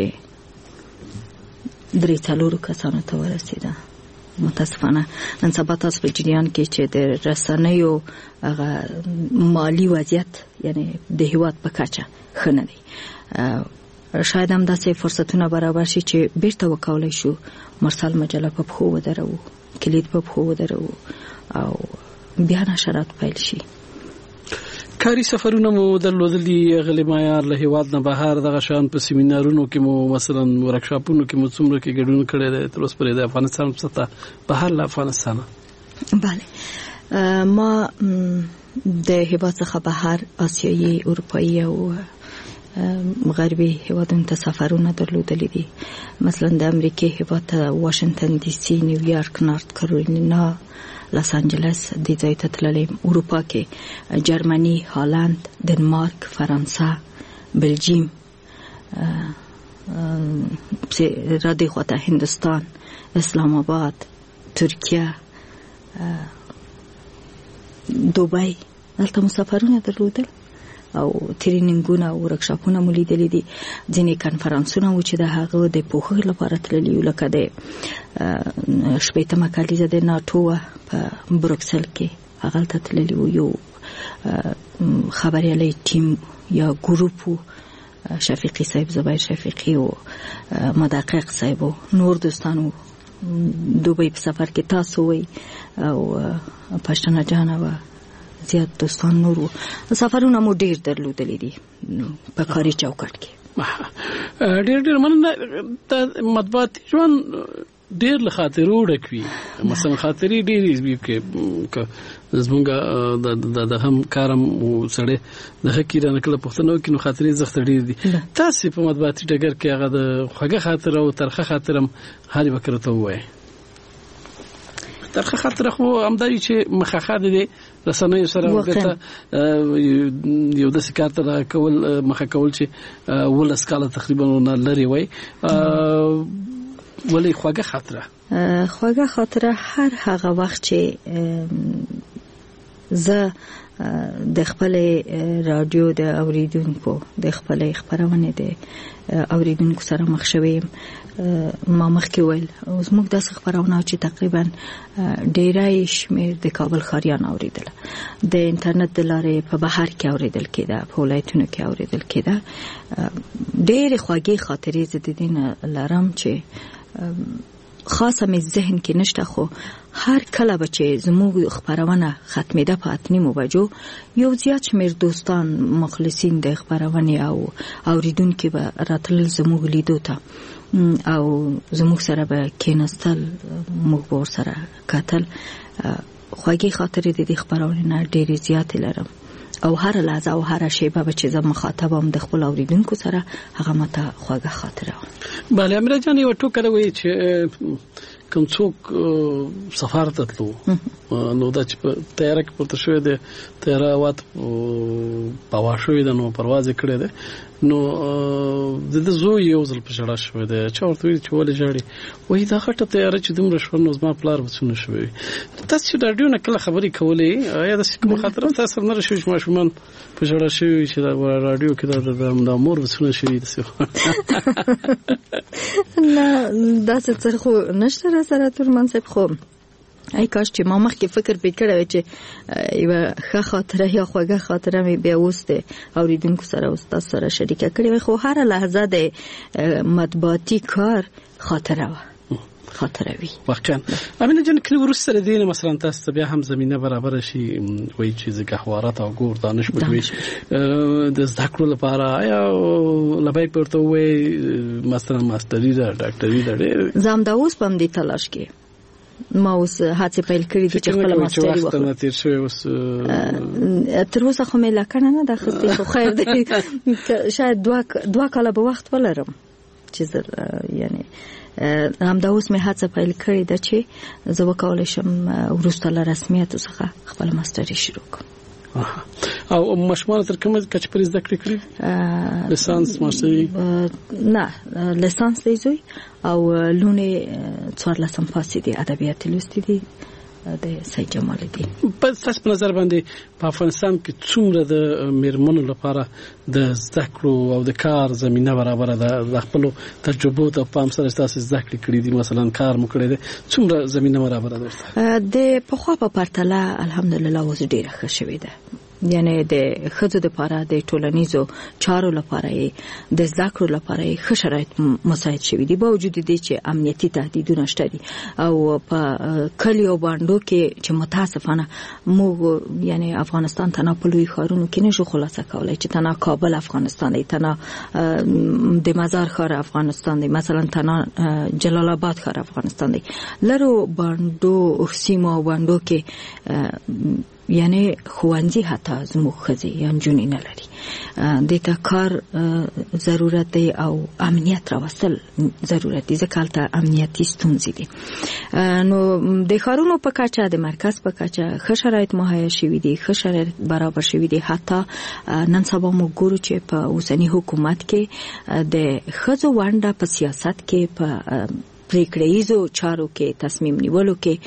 چې 3 کسانو ته ورسیده متاسفانه نن سبا تاسو په جریان کې چې د رسنیو هغه مالی وضعیت یعنی د هیواد په کچه خنه دي شاید هم داسې فرصتونه برابر شي چې بیرته وکولای شو مرسل مجله په خو ودرو کلید په خو ودرو او بیا نشرات پیل شي کاری سفرونه مو درلودلي غلی معیار له هیواد نه بهر دغه شان په سیمینارونو کې مو مثلا ورکشاپونو کې مو څومره کې ګډون کړی دی تر اوسه پورې د افغانستان په سطح بهر له افغانستان بله ما د هیواد څخه بهر آسیایي اروپایي او غربي هیوادونو ته سفرونه درلودلي دي مثلا د امریکای هیواد ته واشنگټن ډي سي نیویارک نارت کارولینا لاس انجلس د ځای ته تللم اروپا کې جرمني هالند دنمارک فرانسه بلجیم را دې خواته هندوستان اسلام آباد ترکیه دوبای دلته مسافرونه درلودل او ترینینګونه او ورکشاپونه مو لیدلي دي ځینې کنفرانسونه و چې د هغه د پوهه لپاره تللي یو لکه د شپږمه کالیزه د ناتو په بروکسل کې هغه ته تللي یو خبريالي ټیم یا ګروپ شفیقی صاحب زبیر شفیقی او مدقق صاحب نور دوستانو دوبۍ په سفر کې تاسو وي او پښتنه جانا و زیات دوستان نورو سفرونه مو ډیر درلودلي دي په کاري چوکاټ کې ډیر مننه د مطبوعات ژوند ډیر له خاطرو ډکوي مثلا خاطري ډیر کې زمونږ د هم کارم سړی د حقیقت نه کله پښتنو کې نو خاطري زخت ډیر دي تاسو په مطبوعاتي ډګر کې هغه د خوږه خاطر او ترخه خاطرم حالي وکړته وای ترخه خاطر خو همدای چې مخخه دي رسنۍ سره ورته یو د سکارت را کول مخه کول چې ولس کاله تقریبا نه لري وای ولی خوږه خاطره هر هغه وخت چې زه د خپل رادیو د اوریدونکو د خپل خبرونه د اوریدونکو سره مخ شوم ما مخکې ویل اوس موږ د خبرونه چې تقریبا ډیرای شمیر د کابل خاریان اوریدل د انټرنیټ د لارې په بهر کې اوریدل کېده په ولایتونو کې اوریدل کېده ډېر خوږې خاطرې زديدین لرم چې خاصه مې ذهن کې نشته خو هر کله به چې زموږ خبرونه ختمېده په 8:30 بجو یو زیات شمیر دوستان مخلصین د خبرونه او اوریدونکو به راتلل زموږ لیدو ته او زموږ سره به کېناستل موږ به سره کتل خوږې خاطرې د دې خبرونه نه ډېرې زیات لرم او هر لحظه او هر شیبه به چې زه مخاطبم د خپل اوریدونکو سره هغه ماته خوږه خاطره بله امیر جان یو ټوکه وی چې کوم څوک سفر ته تلو نو دا چې په تیاره کې پورته شوی دی تیاره وات پوا شوی دی نو پرواز کړی دی نو د زوی یو ځل په شړا شوی دی چې ورته چې ولې جاړي وای دا غټه تیاره چې دومره شو نو زما پلار وڅونه شوی تاسو چې رادیو نه کله خبرې کولې یا د کوم خاطر تاسو نه شوي چې ماشومان په شړا شوی چې دا رادیو کې د مور وڅونه شوی دی نه دا څه خو نشته سره تر منځ خو ای کاش چې ما مخکې فکر وکړم چې یو ښه خاطره یا خوږه خاطره مې بیا وسته اوریدونکو سره او تاسو سره شریکه کړې خو هر لحظه د مطبوعاتي کار خاطره و خاطروي. واقعا امینه جان کله ورسره دینه مثلا تاسو بیا هم زمينه برابر شي وایي چې زګحوارات او ګور دانش بوي د زده کړو لپاره یا لبای پورته وي مثلا ماستری دا ډاکټري دا زم دا اوس په دې تلاش کې ما اوس هڅه پیل کړې چې خپل ماستری وکړم. تیر شوی اوس تر اوسه خو مې لکنه نه د خستې خو خیر دی شاید دوه کاله به وخت ولرم چې یعنی هم دا اوس مې هڅه پیل کړې ده چې زه وکولای شم وروسته له رسمیت څخه خپل ماستری شروع کړم. او مشمول تر کومه کچ پر زده کړې لیسانس ماستری نه لیسانس دی زوی او لونه 14 پاسې دی ادبیات لوستي دي د سید جمال الدین. په تاسو په نظر باندې په افغانستان کې څومره د میرمنو لپاره د زده کړو او د کار زمينه برابر ده؟ د خپل تجربو ته پام سره تاسو زده کړې دي مثلا کار مو کړی دی څومره زمينه برابر ده؟ د پخوا په پرتله الحمدلله اوس ډیره ښه شوې ده. یعنی د خځو لپاره د ټولنیزو چارو لپاره د زده کړو لپاره ښه شرایط مساعد شوي دي با وجود دي چې امنیتي تهدیدونه شته دي او په کلیو باندې کې چې متاسفانه موږ یعنی افغانستان تنها په لوی ښارونو کې نشو خلاصه کولای چې تنها کابل افغانستان دی، تنها د مزار ښار افغانستان دی، مثلا تنها جلال آباد ښار افغانستان دی. لرو باندې سیمو باندې کې یعنی خوانځي حتی زموږ خځې یا نجونې نه لري. د ته کار ضرورت دی او امنیت راوستل ضرورت دی ځکه هلته امنیتي ستونزې دي. نو د ښارونو په کچه د مرکز په کچه ښه شرایط مهیا شوي دي، ښه شرایط برابر شوي دي. حتی نن سبا موږ ګورو چې په اوسني حکومت کې د ښځو ونډه په سیاست کې په پریکړیزو چارو کې تصمیم نیولو کې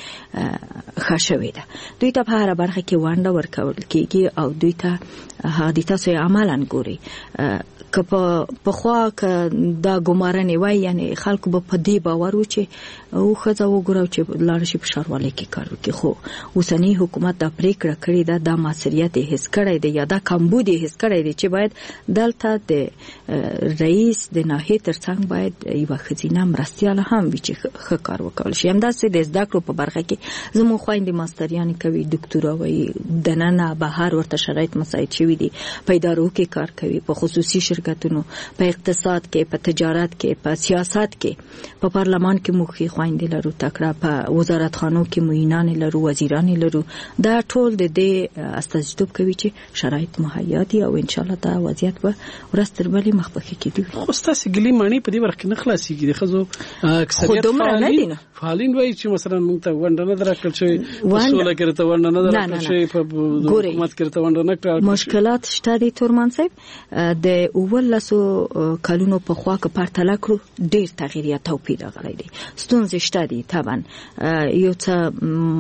ښه شوې ده. دوی ته په هر برخه کې ونډه ورکول کېږي او دوی ته حادثه سي عملاً ګوري. که په خوا که دا ګمارنې وای یعنی خلکو به په دې باور و چې او ښځه وګورو چې لاړ شي په ښاروالۍ کې کار وکړي، خو اوسنی حکومت دا پریکړه کړې ده، دا مسؤلیت یې حس کړی دی یا دا کمبود یې حس کړی دی چې باید دلته د رئیس د ناحیې ترڅنګ باید یوه ښځینه مرستیاله هم وي چې ښه کار وکول شي. همداسې د زده کړو په برخه کې زموږ خویندې ماستریانې کوي، ډاکټورا وایي، دننه بهر ورته شرایط مساعد شوي دي، په ادارو کې کار کوي، په خصوصي شرکتونو، په اقتصاد کې، په تجارت کې، په سیاست کې، په پارلمان کې موږ خویندې لرو تکړه، په وزارتخانو کې معینان لرو، وزیران لرو. دا ټول د دې استازیتوب کوي چې شرایط مهیا دي او ان شاء الله دا وضعیت به ورځ تر بلې مخ په کېږي. خو ستاسو ګلې معنی په دې برخه نه خلاصیږي. د خزو اکثریت فعالین وایي چې مثلا موږ ته ونډه نه درکړل شي، وسوله کړې ته ونډه نه درکړل شي، په حکومت کې ته ونډه نه کړل. مشکلات شته دي تورمان صاحب. د اولسو کلونو په خوا کې پرتله کړو ډېر تغییر یا توپیر راغلی دی. ستونزې شته دي طبعا. یو څه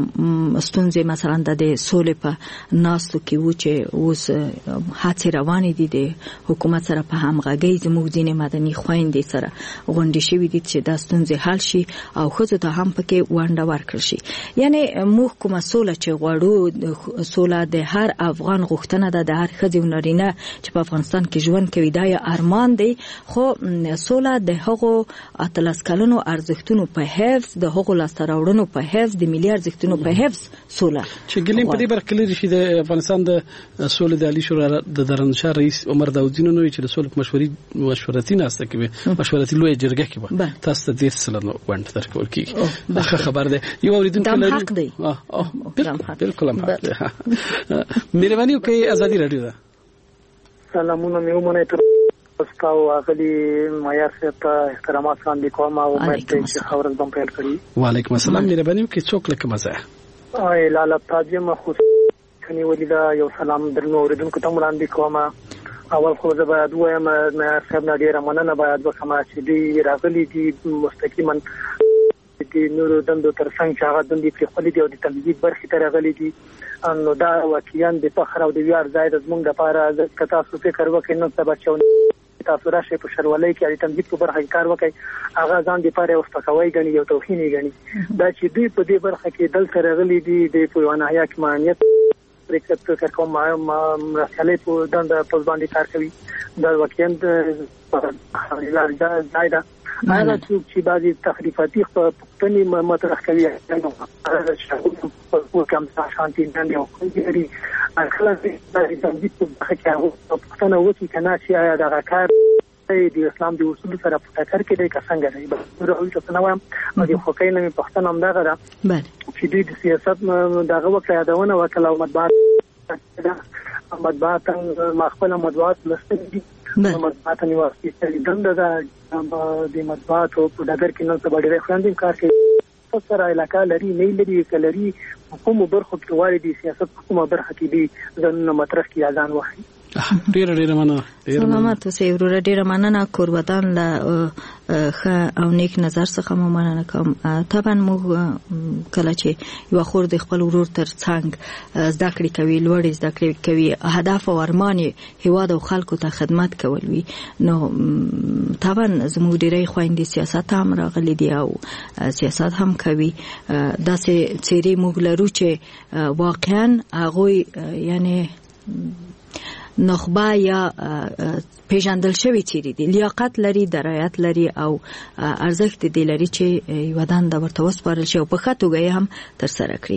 ستونزې مثلا د سولې په ناستو کې و چې اوس هڅې روانې دي د حکومت سره په همغږۍ زموږ ځینې مدني خویندې سره غونډې شوي دي چې دا ستونزې حل شي او ښځو ته هم پکې ونډه ورکړل شي. یعنی موږ کومه سوله چې غواړو، سوله د هر افغان غوښتنه ده، د هر ښځې او نارینه چې په افغانستان کې ژوند کوي دا یې ارمان دی. خو سوله د هغو 18 کلونو ارزښتونو په حفظ، د هغو لاسته راوړنو په حفظ، د ملي ارزښتونو په حفظ سوله چې ګلیم په دې برخه لري چې د افغانستان د سولې د عالی شورا د درنشاه رئیس عمر داودزی نو چې د سولې مشورتي ناسته کې مشورتي لوی جرګه کې تاسو ته 10 سلنه ونډه درکول کیږي. دا خبر ده. یو اوریدونکو لري حق دی. بالکل هم حق دی. مهرباني وکړئ. ازادي رادیو ده. سلامونه مې ومنه تر تاسو اغلی معیار ته احترامات وړاندې کوم او مې چې خبرې بم پیل کړی. وعلیکم السلام. مهرباني وکړئ. څوک لکه مزه لاله تاجم خو کني ولیدا یو سلام درنو اوریدونکو ته وړاندې کوم. اول خو زه باید وایم مې صاحب نه ډیره مننه باید وکړم چې دی راغلي دي مستقیما د نورو دندو ترڅنګ چې هغه دندې پرې خپلې دي او د تمهید برخې ته راغلي دي. نو دا واقعیا د فخر او د ویاړ ځای د زموږ لپاره ځکه تاسو فکر وکړئ نن سبا چې تاسو راشئ په ښاروالۍ کې د تمهید په برخه کې کار وکړئ، هغه ځان لپاره یو سپکاوی ګڼي، یو توهین یې ګڼي. دا چې دوی په دې برخه کې دلته راغلي دي د په یوه ناحیه کې معنیت پرېکړه فکر کوم مرستیالۍ په دنده په باندې کار کوي. دا واقعیا د ځای ده هغه څوک چې بعضي تخریفاتي پوښتنې مطرح کوي نو هغه چې کوم شانتي باندې او کوي خلک د تنظیم په خاطر پوښتنه وکړي کنه چې آیا دا کار د اسلام د اصول سره په ټکر کې دی که څنګه دی به راوي تاسو نو نو د خوکې نه پښتنه هم دا غره چې د سیاست دغه وکړه یادونه وکړه او مطبوعات مخبل مطبوعات لستدي مطبوعات نیواسي دنده د مطبوعات په دغه کې نو په ډېر خلاندې کار کوي سره علاقه لري نه لري کلري کوم برخه کې والدي سیاست کومه برخه کې دي ځنه مطرح کې اذان وخی ډیر مننه سلامات اوسئ ورور ډیر مننه قربان له او نیک نظر څخه مو مننه کوم طبعا مو کله چې یو خور د خپل ورور تر څنګ زده کړې کوي لوړې زده کړې کوي هدف او ارمان هیواد او خلکو ته خدمت کول وي نو طبعا زموږ ډیری خويندې سیاست هم راغلي دي او سیاست هم کوي داسې چیرې موږ لرو چې واقعا هغه یعنی نخبه یا پیژندل شوی چیرې دي لیاقت لري درایت لري او ارزښت دي لري چې یو دنده ورته وسپارل شي او په ښه توګه هم تر سره کړي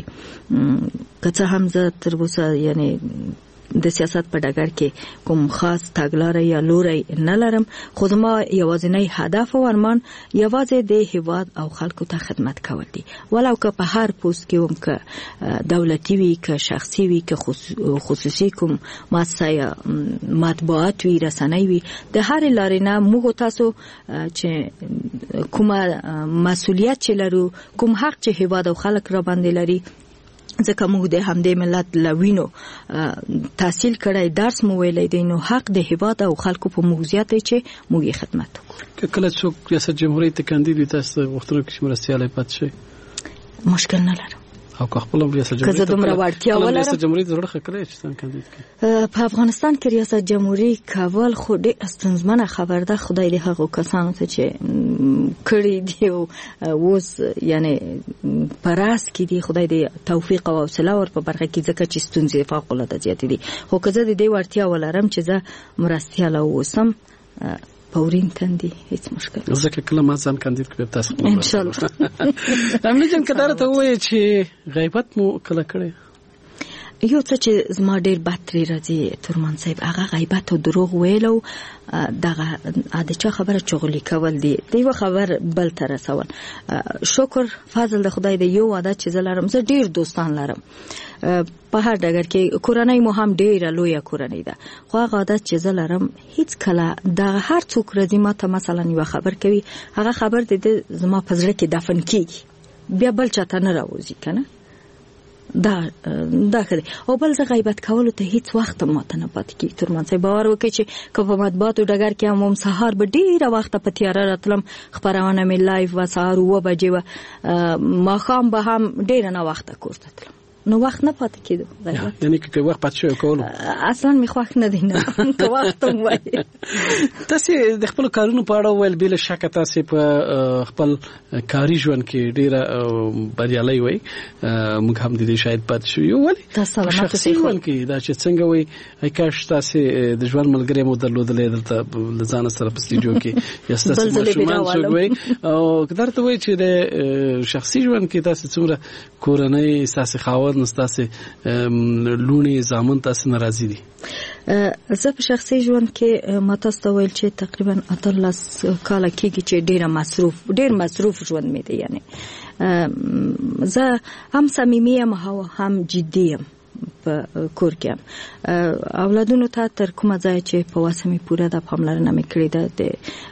که څه هم زه تر اوسه یعنی د سیاست په ډګر کې کوم خاص تګلارې یا لوري نه لرم خو زما یوازینی هدف او ارمان یوازې د هیواد او خلکو ته خدمت کول دي ولو که په هر پوسټ کې هم که دولتي وي که شخصي وي که خصوصي کوم مؤسسه مطبوعات وي رسنۍ وي د هر لارې نه موږ تاسو چې کومه مسؤلیت چې لرو کوم حق چې هیواد او خلک را باندې لري ځکه موږ د همدې ملت لوینو تحصیل کړای درس مو ویلې دی نو حق د هیواد او خلکو په موضوعات چې موږ خدمت وکړو کله چې ریاست جمهوریت ته کاندید تاسو وختونو کې مرستياله پات شي مشکل نه لرم او که خپل ریاست جمهوریت که دومره وړتیا ولرم ریاست جمهوریت زړه خکړی چې څنګه کاندید کی په افغانستان کې ریاست جمهوریت کول خو ډېر استنزمنه خبر ده خدای دې هغه کسانو ته چې کړی دی او اوس یعنی پراس کې دی خدای دې توفیق او حوصله ور په برخه کې ځکه چې ستونزې فوق العاده زیات دي خو که زه دې وړتیا ولرم چې زه مرستياله اوسم پورین کاندي هیڅ مشکل ځکه کله ما ځان کاندید کړم تاسو ان شاء الله امنه جن کدار ته وایي چې غیبت مو کله کړی یو څه چې زما ډېر باتري راځي تورمان صاحب هغه غیبت او دروغ ویلو دغه د چا خبره چغلي کول دي دیو خبر بل تر رسول شکر فضل د خدای دی یو عادت چې زلارم زه ډېر دوستان لرم په هر ډګر کې کورنۍ مو هم ډېره لویه کورنۍ ده خو هغه عادت چې زلارم هیڅ کله د هر څوک راځي ماته مثلا یو خبر کوي هغه خبر د زما په زړه کې دفن کیږي بیا بل چاته نه راوځي کنه دا خدای او بل ځای غیبت کول ته هیڅ وخت ماته نه پات کی ترمن څه باور وکړي چې په مطبوعاتو ډګر کې هم سهار به ډیره وخت په تیار راتلم خبرونه می لایو و سهار و بجې و ما خام به هم ډیره نه وخت کوړتل نو وخت نه پات کیدو یعنی که وخت پات شو کول اصلا می خوښ نه دی نه که وخت وای تاسو د خپل کارونو په اړه ول بل شک تاسو په خپل کاری ژوند کې ډیره بریالي وای موږ هم د دې شاید پات شو یو ولی تاسو شخصي ژوند کې دا چې څنګه وای کاش تاسو د ژوند ملګری مو درلودلې دلته لزان سره په سټوډیو کې یا تاسو مشومان شو وای او کدارته وای چې د شخصي ژوند کې تاسو څومره کورنۍ تاسو خاور نستاسه لونی زامن تاسو ناراضي دي زه په شخصي ژوند کې متاسو ویل چې تقریبا 18 کال کېږي چې ډیر مصروف ژوند مې دی یعنی زه هم صمیمي هم جدي یم په کور کې اولادونو ته تر کومه ځای چې په واسه مې پوره د پاملرنه مې کړې ده د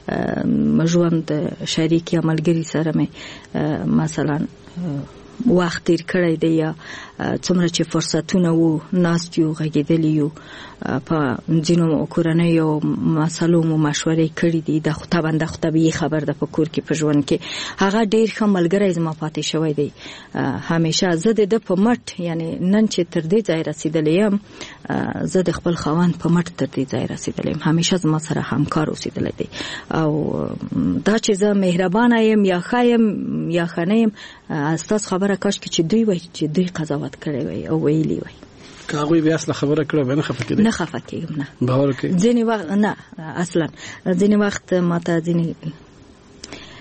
ژوند شریک یا ملګری سره مې مثلا وخت تیر کړی دی یا څومره چې فرصتونه وو ناست یو غږیدلی یو په ځینو کورنۍ او مسلو مو مشورې کړې دي د خطابنده خطابي خبر ده په کور کې په ژوند کې هغه ډیر ښه ملګری زما پاتې شوی دی همیشه زه د په مټ یعنی نن چې تر دې ځای رسیدلې یم زه د خپل خوان په مټ تر دې ځای رسیدلې یم همیشه زما سره همکار اوسېدلی دی او دا چې زه مهربانه یم یا خایم یا خنیم استاد خبره کاش کې چې دوی وای چې دوی قضاوت کړی وای او ویلی وای کاغوی بیا اصله خبره کړو نه خفه کېږم نه خفه کېږم نه باور کوي ځینې وخت نه اصلا ځینې وخت ماته ځینې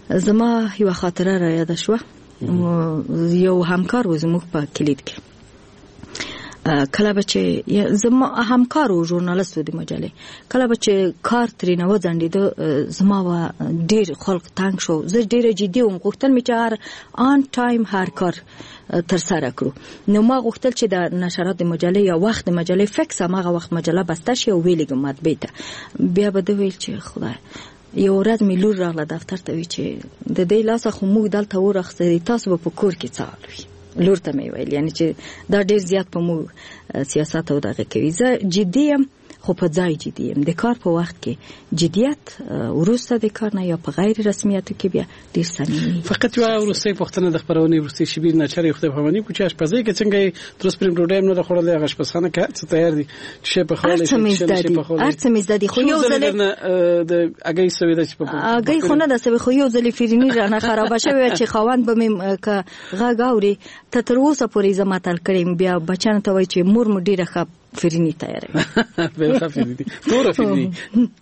زما یو خاطره را یاد شوه. یو همکار و زموږ په کلید کې کله به چې زما همکار و ژورنالیست و د مجلې کله به چې کار ترېنه وځنډېده زما به ډېر خلق تنګ شو. زه ډېره جدي وم، غوښتل مې چې هر آن ټایم هر کار ترسره کړو. نو ما غوښتل چې د نشرات د مجلې یا وخت د مجلې فکس هماغه وخت مجله بسته شي او ویلېږم مطبعې ته. بیا به ده ویل چې خدای یو ورځ مې لور راغله دفتر ته وی چې د دې لاسه خو موږ دلته ورخصتې تاسو به په کور کې څه حال وي. لور ته مې ویل یعنی چې دا ډېر زیات په موږ سیاست او دغه کوي. زه جدي یم خو په ځای جدي یم. د کار په وخت کې جدیت وروسته د کار نه یا په غیر رسمیاتو کې بیا ډېر صمیمي. فقط یو وروستۍ پوښتنه د خپرونې وروستۍ شبیر ناچاري خدای پاماني کو چې اشپزۍ کې څنګه درست پریم ډوډۍ نه خوړلې هغه اشپزخانه کې څه تیار دي چې په خوړلې شي په خوړلې ارڅ مې زدي خو یو ځل د اگې سوي د چې په اگې خو نه د سوي خو یو ځل فرینی رانه خراب شوی چې خوان به مې غاوري ته تر اوسه پورې زماتل کړم. بیا بچان ته وای چې مور مو ډیره ښه فرینی تیاروي. به ښه فرینی تور فرینی.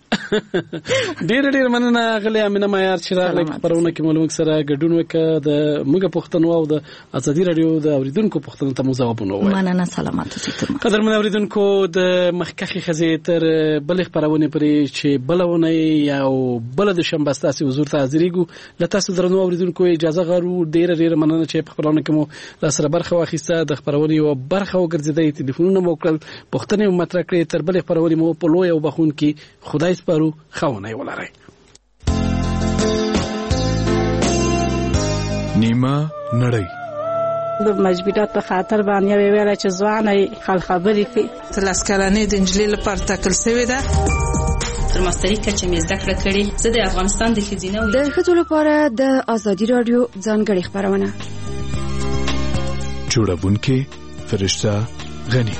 ډېر مننه غلې امینه معیار چې راغلی په خپرونه کې معلومات سره ګډون وکړه. د موږ پښتنو او د ازادي رادیو د اوریدونکو پښتنو ته مو ځوابونه وایي. مننه سلامات اوسئ. قدرمن اوریدونکو د مخکخي خزې تر بل خبرونه پرې چې بلونه یا بل د شنبه ستاسو حضور ته حاضرېږو. لته سره درنو اوریدونکو اجازه غواړو. ډېر مننه چې په خپرونه کې مو سره برخه واخیسته. د خبرونه یو برخه وګرځیدې. ټلیفونونه مو کړل، پښتنې مطرح کړې. تر بل خبرونه مو په لوی او بخون کې خدای سپارو. خونه ولرئ. نیمه نړۍ د مجبورات په خاطر باندې ویل چې ځواني خبرې کوي. تلسکرانې د انجلۍ لپاره تکل شوی ده. تر ماستري کچې مې زده کړه کړې. زه د افغانستان د خزینه د ښځو لپاره د ازادي رادیو ځانګړې خبرونه جوړونکې فرشته غني.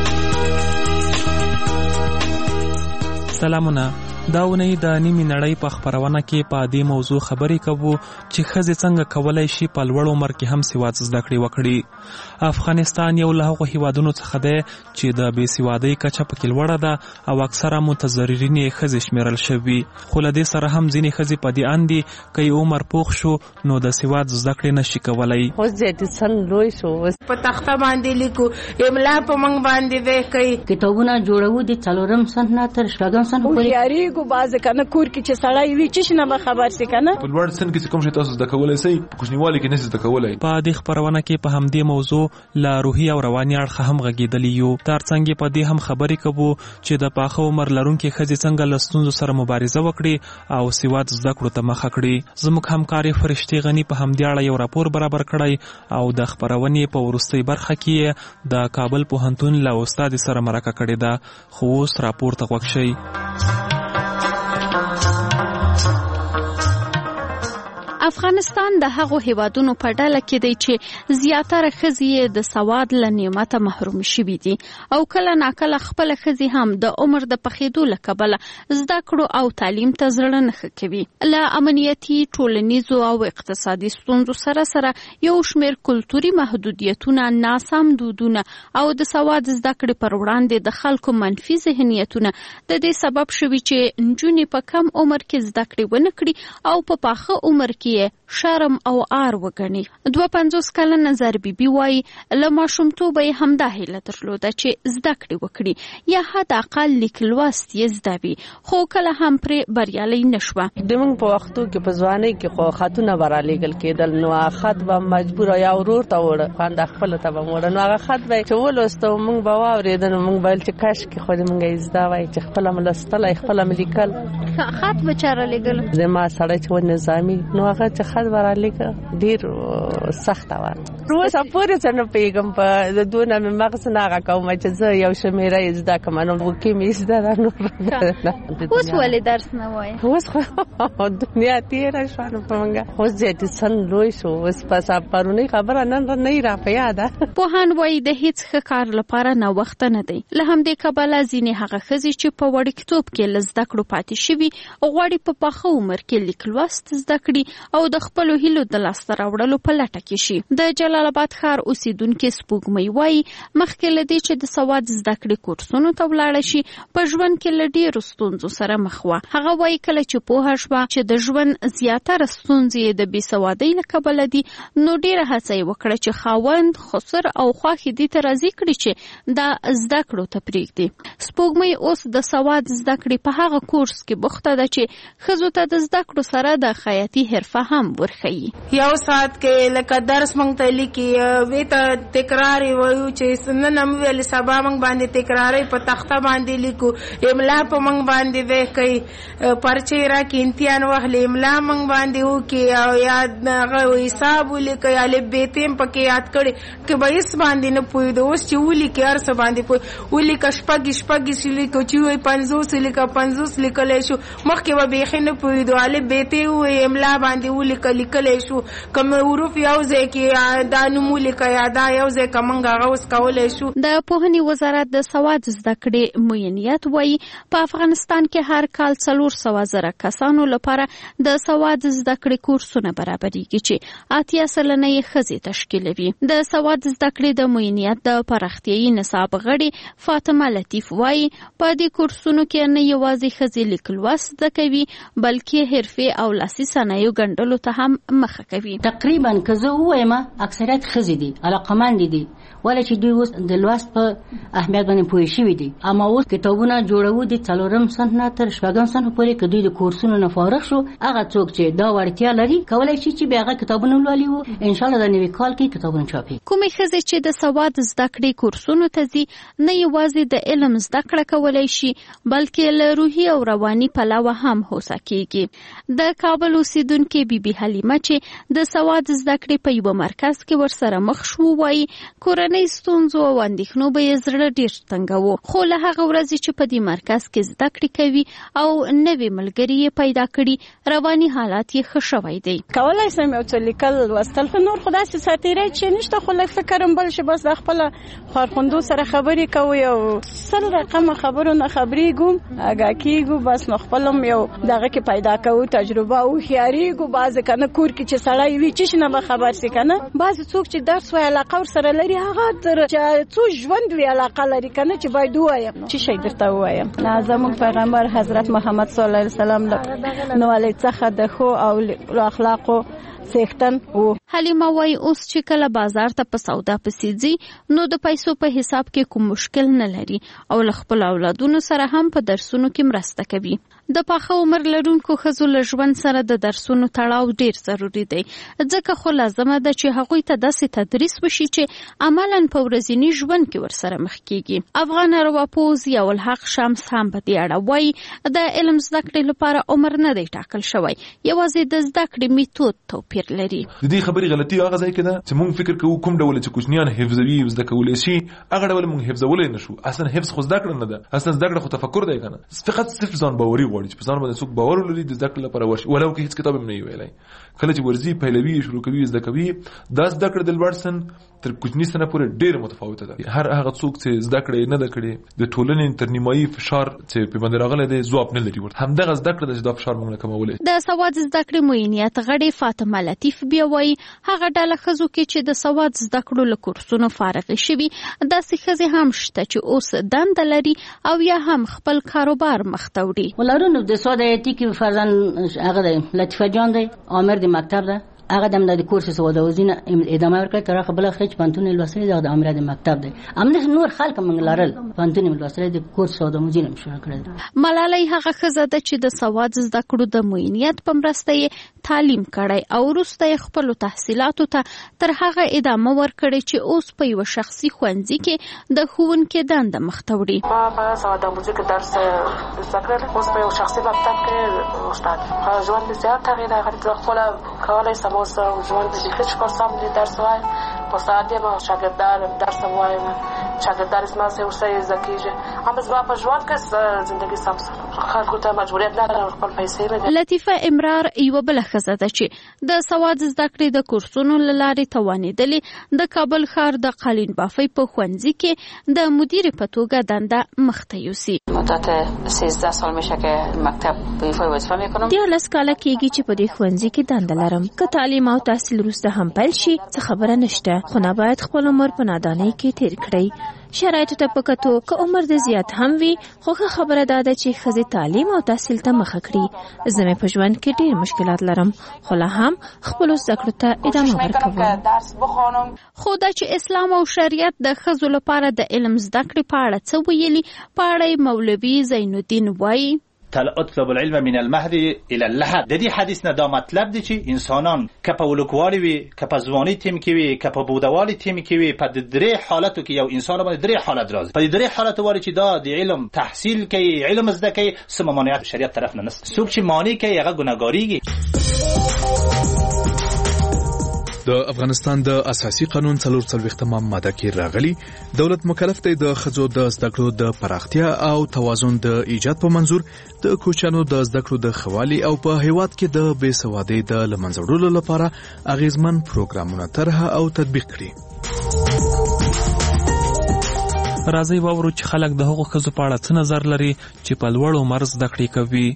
سلامونه. دا ونې د نیمې نړۍ په خبرونه کې په دې موضوع خبرې کوو چې ښځې څنګه کولای شي په لوړ عمر کې هم سواد زده کړې وکړي. افغانستان یو له هغو هیوادونو څخه دی چې د بې سوادۍ کچه پکې لوړه ده او اکثره متضررین یې ښځې شمیرل شوي. خو له دې سره هم ځینې ښځې په دې اند دي که یې عمر پوخ شو نو د سواد زده کړې نشي کولی. اوس زیاتسن لوی شو، په تخته باندې لیکو، املا په موږ باندې دی کوي. کتابونه جوړو د 4م صنف نه تر 6م صنف پورې. کو باز کنه کور کې چې سړی وی چې نه خبر شي کنه. په لوړ سن کې کوم شي تاسو زده کولای شئ، په کوچنیوالي کې نشئ زده کولای. په دې خبرونه کې په همدې موضوع لا روحي او رواني اړخ هم غږیدلی یو. ترڅنګ په دې هم خبرې کوو چې د پاخه عمر لرونکو ښځې څنګه له ستونزو سره مبارزه وکړي او سواد زده کړو ته مخه کړي. زموږ همکاري فرشتي غني په همدې اړه یو راپور برابر کړی او د خبرونې په وروستۍ برخه کې د کابل پوهنتون له استاد سره مرکه کړې ده. خو اوس راپور ته غوږ شئ. افغانستان د هغو هیوادونو په ډله کې دی چې زیاتره ښځې د سواد له نعمته محروم شوي دي او کله ناکله خپله ښځې هم د عمر د پخېدو له کبله زده کړو او تعلیم ته زړه نه ښه کوي. له امنیتي، ټولنیزو او اقتصادي ستونزو سره سره یو شمېر کلتوري محدودیتونه، ناسم دودونه او د سواد زده کړې پر وړاندې د خلکو منفي ذهنیتونه د دې سبب شوي چې نجونې په کم عمر کې زده کړې ونه کړي او په پاخه عمر کې شرم او آر وګڼي. 52 کلنه زربي بي وایي له ماشومتوبه یې همدا هیله درلوده چې زده کړې وکړي یا حد اقل لیک لوست یې زده وي، خو کله هم پرې بریالۍ نه شوه. د موږ په وختو کې په ځوانۍ کې خو خطونه برالیږل کېدل، نو خط به مجبور یا ورور ته وړه خواند خپل ته به وړه، نو هغه خط به چې ولوستو موږ به واورېدل، موږ به چې کاش کې خو موږ یې زده وای چې خپل ملستلای خپل ملیکل. خط به چاره لګل زما سړی چې نظامی نو هغه چې خط برالیک ډیر سخت و. روز پورې څنګه پیغام په د دونه مغز نه هغه کوم چې زه یو شمیره زده کوم نو وکي مې زده نو اوس ولې درس نه وای؟ اوس دنیا تیر شو نو پمنګه اوس دې سن لوی شو، اوس پس پرونی خبره نن نه را پیاده. پوهان وایي د هیڅ ښه کار لپاره نه وخت نه دی. له همدې کبله ځینې هغه ښځې چې په وړکتوب کې له زده کړو پاتې شوي غواړي په پاخه عمر کې لیک لوست زده کړي او د خپلو هیلو د لاسته راوړلو په لټه کې شي. د جلال جلال آباد ښار اوسیدونکو سپوږمۍ وایي مخکې له دې چې د سواد زده کړې کورسونو ته ولاړه شي په ژوند کې له ډېرو ستونزو سره مخ وه. هغه وایي کله چې پوهه شوه چې د ژوند زیاتره ستونزې د بې سوادۍ له کبله دي نو ډېره هڅه یې وکړه چې خاوند خسر او خوښې دې ته راضي کړي چې دا زده کړو ته پرېږدي. سپوږمۍ اوس د سواد زده کړې په هغه کورس کې بوخته ده چې ښځو ته د زده کړو سره د خیاطي حرفه هم ورښیي. یو ساعت کې لکه درس موږ ته لیکي وې ته تکرار وایو چې نن هم ویل سبا موږ باندې تکراري په تخته باندې لیکو املا په موږ باندې وې کوي پرچې را کې امتحان واخلې املا موږ باندې وکي او یاد هغه حساب ولیکي الف ب ت پکې یاد کړي کې به هیڅ باندې نه پوهېدو. اوس چې ولیکي هر څه باندې پوهې ولیکه شپږ لیکو چې وایي 50 لیکه 50 لیکلی شو مخکې به بیخي نه پوهېدو الف ب ت وایي املا باندې لیکلی شو کوم حروف یو ځای کې دا نوم ولیکه یا دا یو ځای که موږ هغه اوس کولی شو. د پوهنې وزارت د سواد زده کړې معینیت وایي په افغانستان کې هر کال 400,000 کسانو لپاره د سواد زده کړې کورسونه برابرېږي چې 80 سلنه یې ښځې تشکیلوي. د سواد زده کړې د معینیت د پراختیایي نصاب غړي فاطمه لطیف وایي په دې کورسونو کې نه یوازې ښځې لیک لوست زده کوي بلکې حرفې او لاسي صنایعو ګنډلو ته هم مخه کوي. تقریبا که زه ووایم اکثریت ښځې دي علاقمند دي ولې چې دوی اوس د لوست په اهمیت باندې پوه شوي دي. اما اوس کتابونه جوړو دي 4 صنف نه تر 6 صنف پورې که دوی د کورسونو نه فارغ شو هغه څوک چې دا وړتیا لري کولی شي چې بیا هغه کتابونه ولولي او ان شاء الله د نوي کال کې کتابونه چاپي. کومې ښځې چې د سواد زده کړې کورسونو ته ځي نه یوازې د علم زده کړه کولی شي بلکې له روحي او رواني پلوه هم هوسا کیږي. د کابل اوسیدونکې بیبي حلیمه چې د سواد زده کړې په یو مرکز کې ورسره مخ شو وایي کورنۍ ستونزو او اندېښنو به یې زړه ډېر تنګاوه خو له هغه ورځې چې په دې مرکز کې زده کړې کوي او نوې ملګري یې پیدا کړي رواني حالات یې ښه شوی دی. کولی شم یو څه لیکل لوستل خو نور خو داسې ساتیری چې نشته خو لږ فکر هم بل شي بس د خپله خارخوندو سره خبرې کوو یو 100 رقمه خبرو نه خبرېږو اګاه کېږو بس نو خپل هم یو دغه کې پیدا کوو تجربه او هوښیارېږو. بعضې که نه کور کې چې سړی وي چې نه به خبر سي که نه بعضې څوک چې درس وایي علاقه ورسره لري هغه تر څو ژوند وي علاقه لري که نه چې باید ووایم څه شی درته ووایم. زموږ پیغمبر حضرت محمد صلی الله علیه وسلم نو علی څخه د ښو او اخلاقو څښتن وو. حلیمه وایي اوس چې کله بازار ته په سودا پسې ځي نو د پیسو په حساب کې کوم مشکل نه لري او له خپل اولادونو سره هم په درسونو کې مرسته کوي. د پاخه عمر لرونکو ښځو له ژوند سره د درسونو تړاو ډیر ضروري دی ځکه خو لازمه ده چې هغوی ته داسې تدریس وشي چې عملاً په ورځني ژوند کې ورسره مخ کیږي. افغان ارواپوه ضیاءالحق شمس هم په دې اړه وایي د علم زده کړې لپاره عمر نه دی ټاکل شوی یوازې د زده کړې میتود توپیر لري. د دې خبرې غلطي هغه ځای کې ده چې موږ فکر کوو کوم ډول چې کوچنیان حفظوي زده کولی شي هغه ډول موږ حفظولی نه شو. اصلا حفظ خو زده کړه نه ده اصلا زده کړه خو تفکر دی که نه فقط صرف ځان باوري غواړي چې په ځان باندې څوک باور ولري د زده کړې لپاره ورشي ولو کې هیڅ کتاب هم نه وي ویلی. کله چې ورځي پیلوي شروع کوي زده کوي دا زده کړه د لوړ سن تر کوچني سنه پورې ډېر متفاوته ده. هر هغه څوک چې زده کړې نه ده کړې د ټولنې تر نیمایي فشار چې په باندې راغلی دی ځواب نه لري همدغه زده کړه ده چې دا فشار موږ نه کمولی. د سواد زده کړې معینیت غړې فاطمه لطیف بیا وایي هغه ډله ښځو کې چې د سواد زده کړو له کورسونو فارغې شوي داسې ښځې هم شته چې اوس دنده لري او یا هم خپل کاروبار مخ ته وړي. ولرونو د سواد ایتي کې فرزن هغه دی لطیفه جان دی عامر د مکتب ده هغه د کورس سواد اوزینه ادامه ورکړه تر هغه بل خچ پانتون لوسري د امر د مکتب دی امنه نور خلک من لارل پانتون لوسري د کورس سواد اوزینه شروع کړل. ملالۍ هغه ښځه ده چې د سواد زده کړو د معینیت په مرسته یې تعلیم کړی او وروسته یې خپلو تحصیلاتو ته تر هغه ادامه ورکړې چې اوس په یوه شخصي ښوونځي کې د ښوونکې دنده مخ ته وړي. ما په سواد آموزي کې درس زده کړی اوس په یو شخصي مکتب کې استاد ژوند مې زیات تغییر راغلی زه خپله کولی سم اوس ژوند مې هیڅ کار سم دی درس وایم په ساعت یې به شاګردان درس وایم شاګردان زما سره ورسره زده کېږي اما زما په ژوند کې زندګي سم خلکو ته مجبوریت نه خپل پیسې بدل. لطیفه امرار یو بل ښځه ده چې د سواد زده کړې د کورسونو له لارې توانېدلې د کابل ښار د قالین بافۍ په ښوونځي کې د مدیر په توګه دنده مخته یوسي. مدت 13 سال میشه که مکتب به ایفای وظیفه میکنم. 13 کاله کېږي چې په دې ښوونځي کې دنده لرم. که تعلیم او تحصیل وروسته هم پیل شي څه خبره نشته، خو نه باید خپل عمر په نادانۍ کې تیر کړئ. شرایطو ته په کتو که عمر د زیات هم وي، خو ښه خبره دا ده چې ښځې تعلیم او تحصیل ته مخه کړي. زه مې په ژوند کې ډېر مشکلات لرم، خو لا هم خپلو زده کړو ته ادامه ورکوم. خو دا چې اسلام او شریعت د ښځو لپاره د علم زده کړې په اړه څه ویلي، په اړه مولوي زین الدین وایي اطلب العلم من المهد الى اللحد. د دې حدیث نه دا مطلب دی چې انسانان که په ولکوالي وي، که په ځواني تیم کې وي، که په بودوالي تیم کې وي، په درې حالتو کې یو انسان باندې درې حالت راځي. په درې حالتو واري چې دا د علم تحصیل کوي، علم زده کوي، سم مانعات شریعت طرف نه نست. څوک چې مانع کوي هغه ګناګاریږي. د افغانستان د اساسي قانون 44 ماده کې راغلي دولت مکلف دی د ښځو د زده کړو د پراختیا او توازن د ایجاد په منظور د کوچانو د زده کړو د خوالي او په هیواد کې د بې سوادۍ د له منځه وړلو لپاره اغیزمن پروګرامونه طرح او تطبیق کړي. راځي واورو چې خلک د هغو ښځو په اړه څه نظر لري چې په لوړ عمر زده کړې کوي.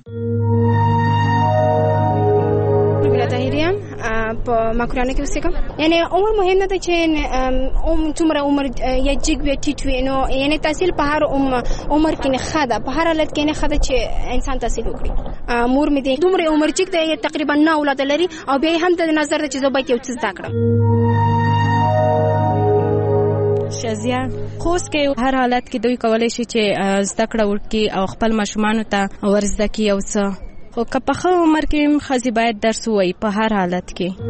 په ماکرانه کې اوسېږم. یعنی عمر مهم نه دی چې څومره عمر یا جګ وي ټیټ وي، نو یعنی تحصیل په هر عمر کې نه ښه ده، په هر حالت کې نه ښه ده چې انسان تحصیل وکړي. مور مې دی دومره عمر جګ دی، تقریبا 9 اولاد لري او بیا هم د نظر ده چې زه باید یو څه زده کړم. شازیه خوست کې هر حالت کې دوی کولای شي چې زده کړه وکړي او خپل ماشومانو ته ورزده کړي یو څه. خو که په ښه عمر کې ښځې باید درس ووایي په هر حالت کې.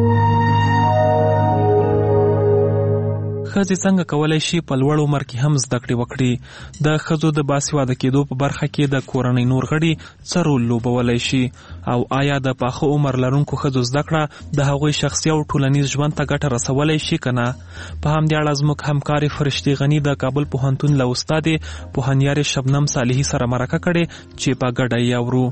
ښځې څنګه کولای شي په لوړ عمر کې هم زده کړې وکړي؟ د ښځو د باسواده کېدو په برخه کې د کورنۍ نور غړي څه رول لوبولی شي؟ او آیا د پاخه عمر لرونکو ښځو زده کړه د هغوی شخصي او ټولنیز ژوند ته ګټه رسولی شي که نه؟ په همدې اړه زموږ همکارې فرشتې غني د کابل پوهنتون له استادې پوهنیارې شبنم صالحي سره مرکه کړې چې په ګډه یې اورو.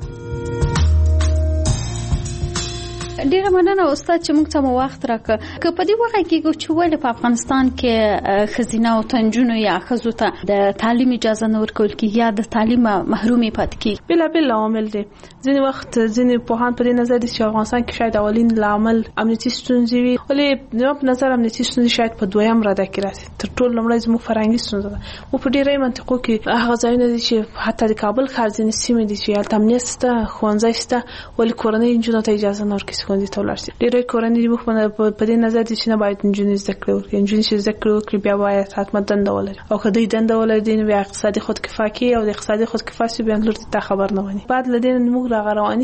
ډیره مننه استاد چې موږ ته مو وخت راکړ. که په دې وخت کې چې ولې په افغانستان کې ښځینه او تنجونو یا ښځو ته د تعلیم اجازه نه ورکول کېږي یا د تعلیم محرومې پاتې کېږي؟ بېلابېل عوامل دي. ځینې وخت ځینې پوهان په دې نظر دي چې افغانستان کې شاید اولین لامل امنیتي ستونزې وي، ولې زما په نظر امنیتي ستونزې شاید په دویم رده کې راسي. تر ټولو لومړی زموږ فرهنګي ستونزه ده. موږ په ډېرو منطقو کې هغه ځایونه دي چې حتی د کابل ښار ځینې سیمې دي چې هلته امنیت شته، ښوونځی شته، ولې کورنۍ نجونو ته اجازه نه ورکوي ښوونځي ته ولاړ شي. ډېرې کورنۍ موږ په دې نظر دي چې نه باید نجونې زده کړې وکړي. نجونې چې زده کړې وکړي بیا باید حتما دنده ولري، او که دوی دنده ولري نو بیا اقتصادي خودکفا کوي او د اقتصادي خودکفا شي بیا لور ته خبر نه ونی. بعد له دې موږ رواني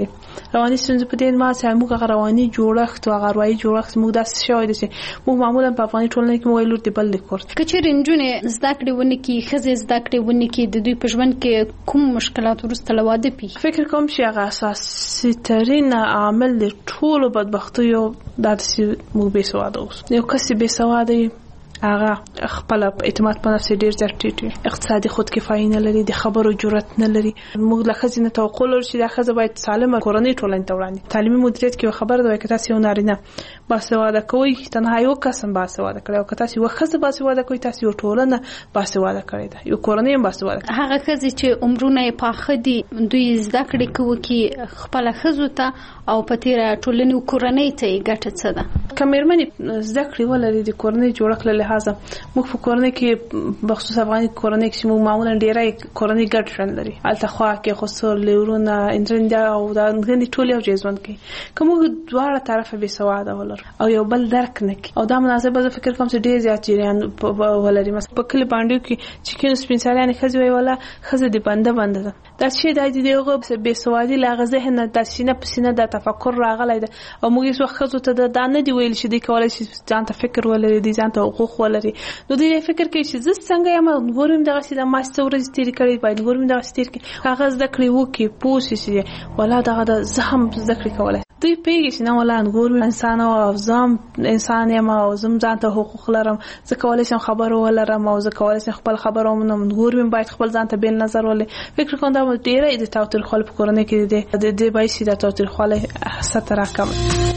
ستونزې په دې ما چې موږ رواني جوړښت او غروي جوړښت موږ داسې شوی دی چې موږ معمولا په افغاني ټولنه کې موږ لور دی بل لیکور که چیرې نجونې زده کړې ونه کړي، ښځې زده کړې ونه کړي، د دوی په ژوند کې کوم مشکلات وروسته له واده پیښیږي؟ فکر کوم چې هغه اساسي ترین عامل د ټولو بدبختیو دا چې موږ بې سواده اوسو. یو کس بې سواده هغه خپل اعتماد په نفس ډیر زیات ټیټ وي، اقتصادي خودکفایي نه لري، د خبرو جرأت نه لري. موږ له ښځې نه توقع لرو چې دا ښځه باید سالمه کورنۍ ټولنې ته وړاندې. تعلیمي مدیریت کې خبره ده چې تاسو یو نارینه باسواده کوئ، تنها یو کس هم باسواده کړئ، او که تاسو یو ښځه باسواده کوئ تاسو یو ټولنه باسواده کړئ ده، یو کورنۍ هم باسواده. هغه ښځې چې عمرونه یې پاخه دي دوی زده کړې کوي خپل ښځو ته او په تیره ټولنې او کورنۍ ته یې ګټه څه ده؟ که مېرمنې زده کړې ولري د کورنۍ جوړښت له لحاظه، موږ په کورنۍ کې بخصوص افغاني کورنۍ کې موږ معمولا ډېری کورنۍ ګډ ژوند لري، هلته خوا کې خسر لورونه اندرنده او دا غندي ټول یو ژوند کوي. که موږ دواړه طرفه بې سواده ولرو او یو بل درک نه کوي او دا مناسبه زه فکر کوم چې ډېر زیات جریان ولري. مثلا په کلی باندې کې چې کینو سپین سالیانې ښځې وایي ولا ښځه د بنده ده، دا چې دا د هغه بې سوادي له هغه ذهن نه د سینه په سینه د تفکر راغلی ده، او موږ هیڅ وخت ښځو ته دا نه دی ویل چې دوی کولی شي ځان ته فکر ولري، دوی ځان ته حقوق ولري. نو دوی فکر کوي چې زه څنګه یم ګورم دغسې د ما څه ورځې تېرې کړې باید ګورم دغسې تېر کړي. هغه زده کړې وکړي پوه شي چې ولا دغه زه هم زده کړې کولی. دوی پیږي چې نه ولا انګور انسان او زم انسان یم او زم ځان ته حقوق لرم زه کولای شم خبر ولرم او زه کولای شم خپل خبرونه انګور مې باید خپل ځان ته بل نظر ولې فکر کوم دا ډیره د تاوتریخوالي په کورنۍ کې د دې باعث د تاوتریخوالي سطح راکم.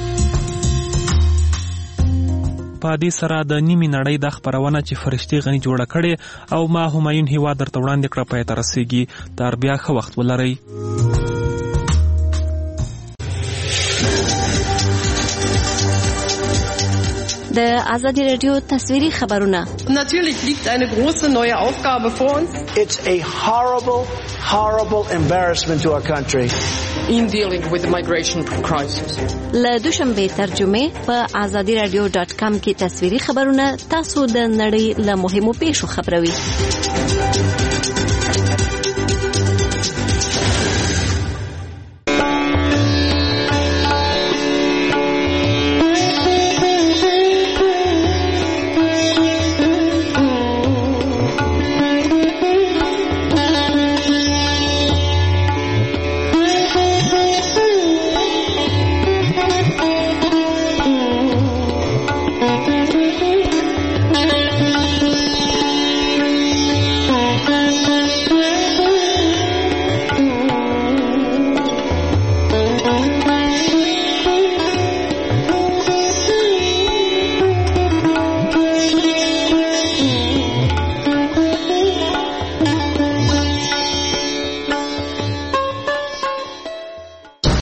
په دې سره د نیمې نړۍ د خبرونه چې فرشتي غني جوړه کړي او ما همایون هیوا درته وړاندې کړه پای ته رسیږي. تر بیا ښه وخت ولرئ. د آزادی رادیو تصویری خبرونه. Natürlich liegt eine große neue Aufgabe vor uns. It's a horrible embarrassment to our country. In dealing with the migration crisis. له دوشنبه ترجمه په azadiradio.com کې تصویری خبرونه تاسو د نړۍ له مهمو پیښو خبروي.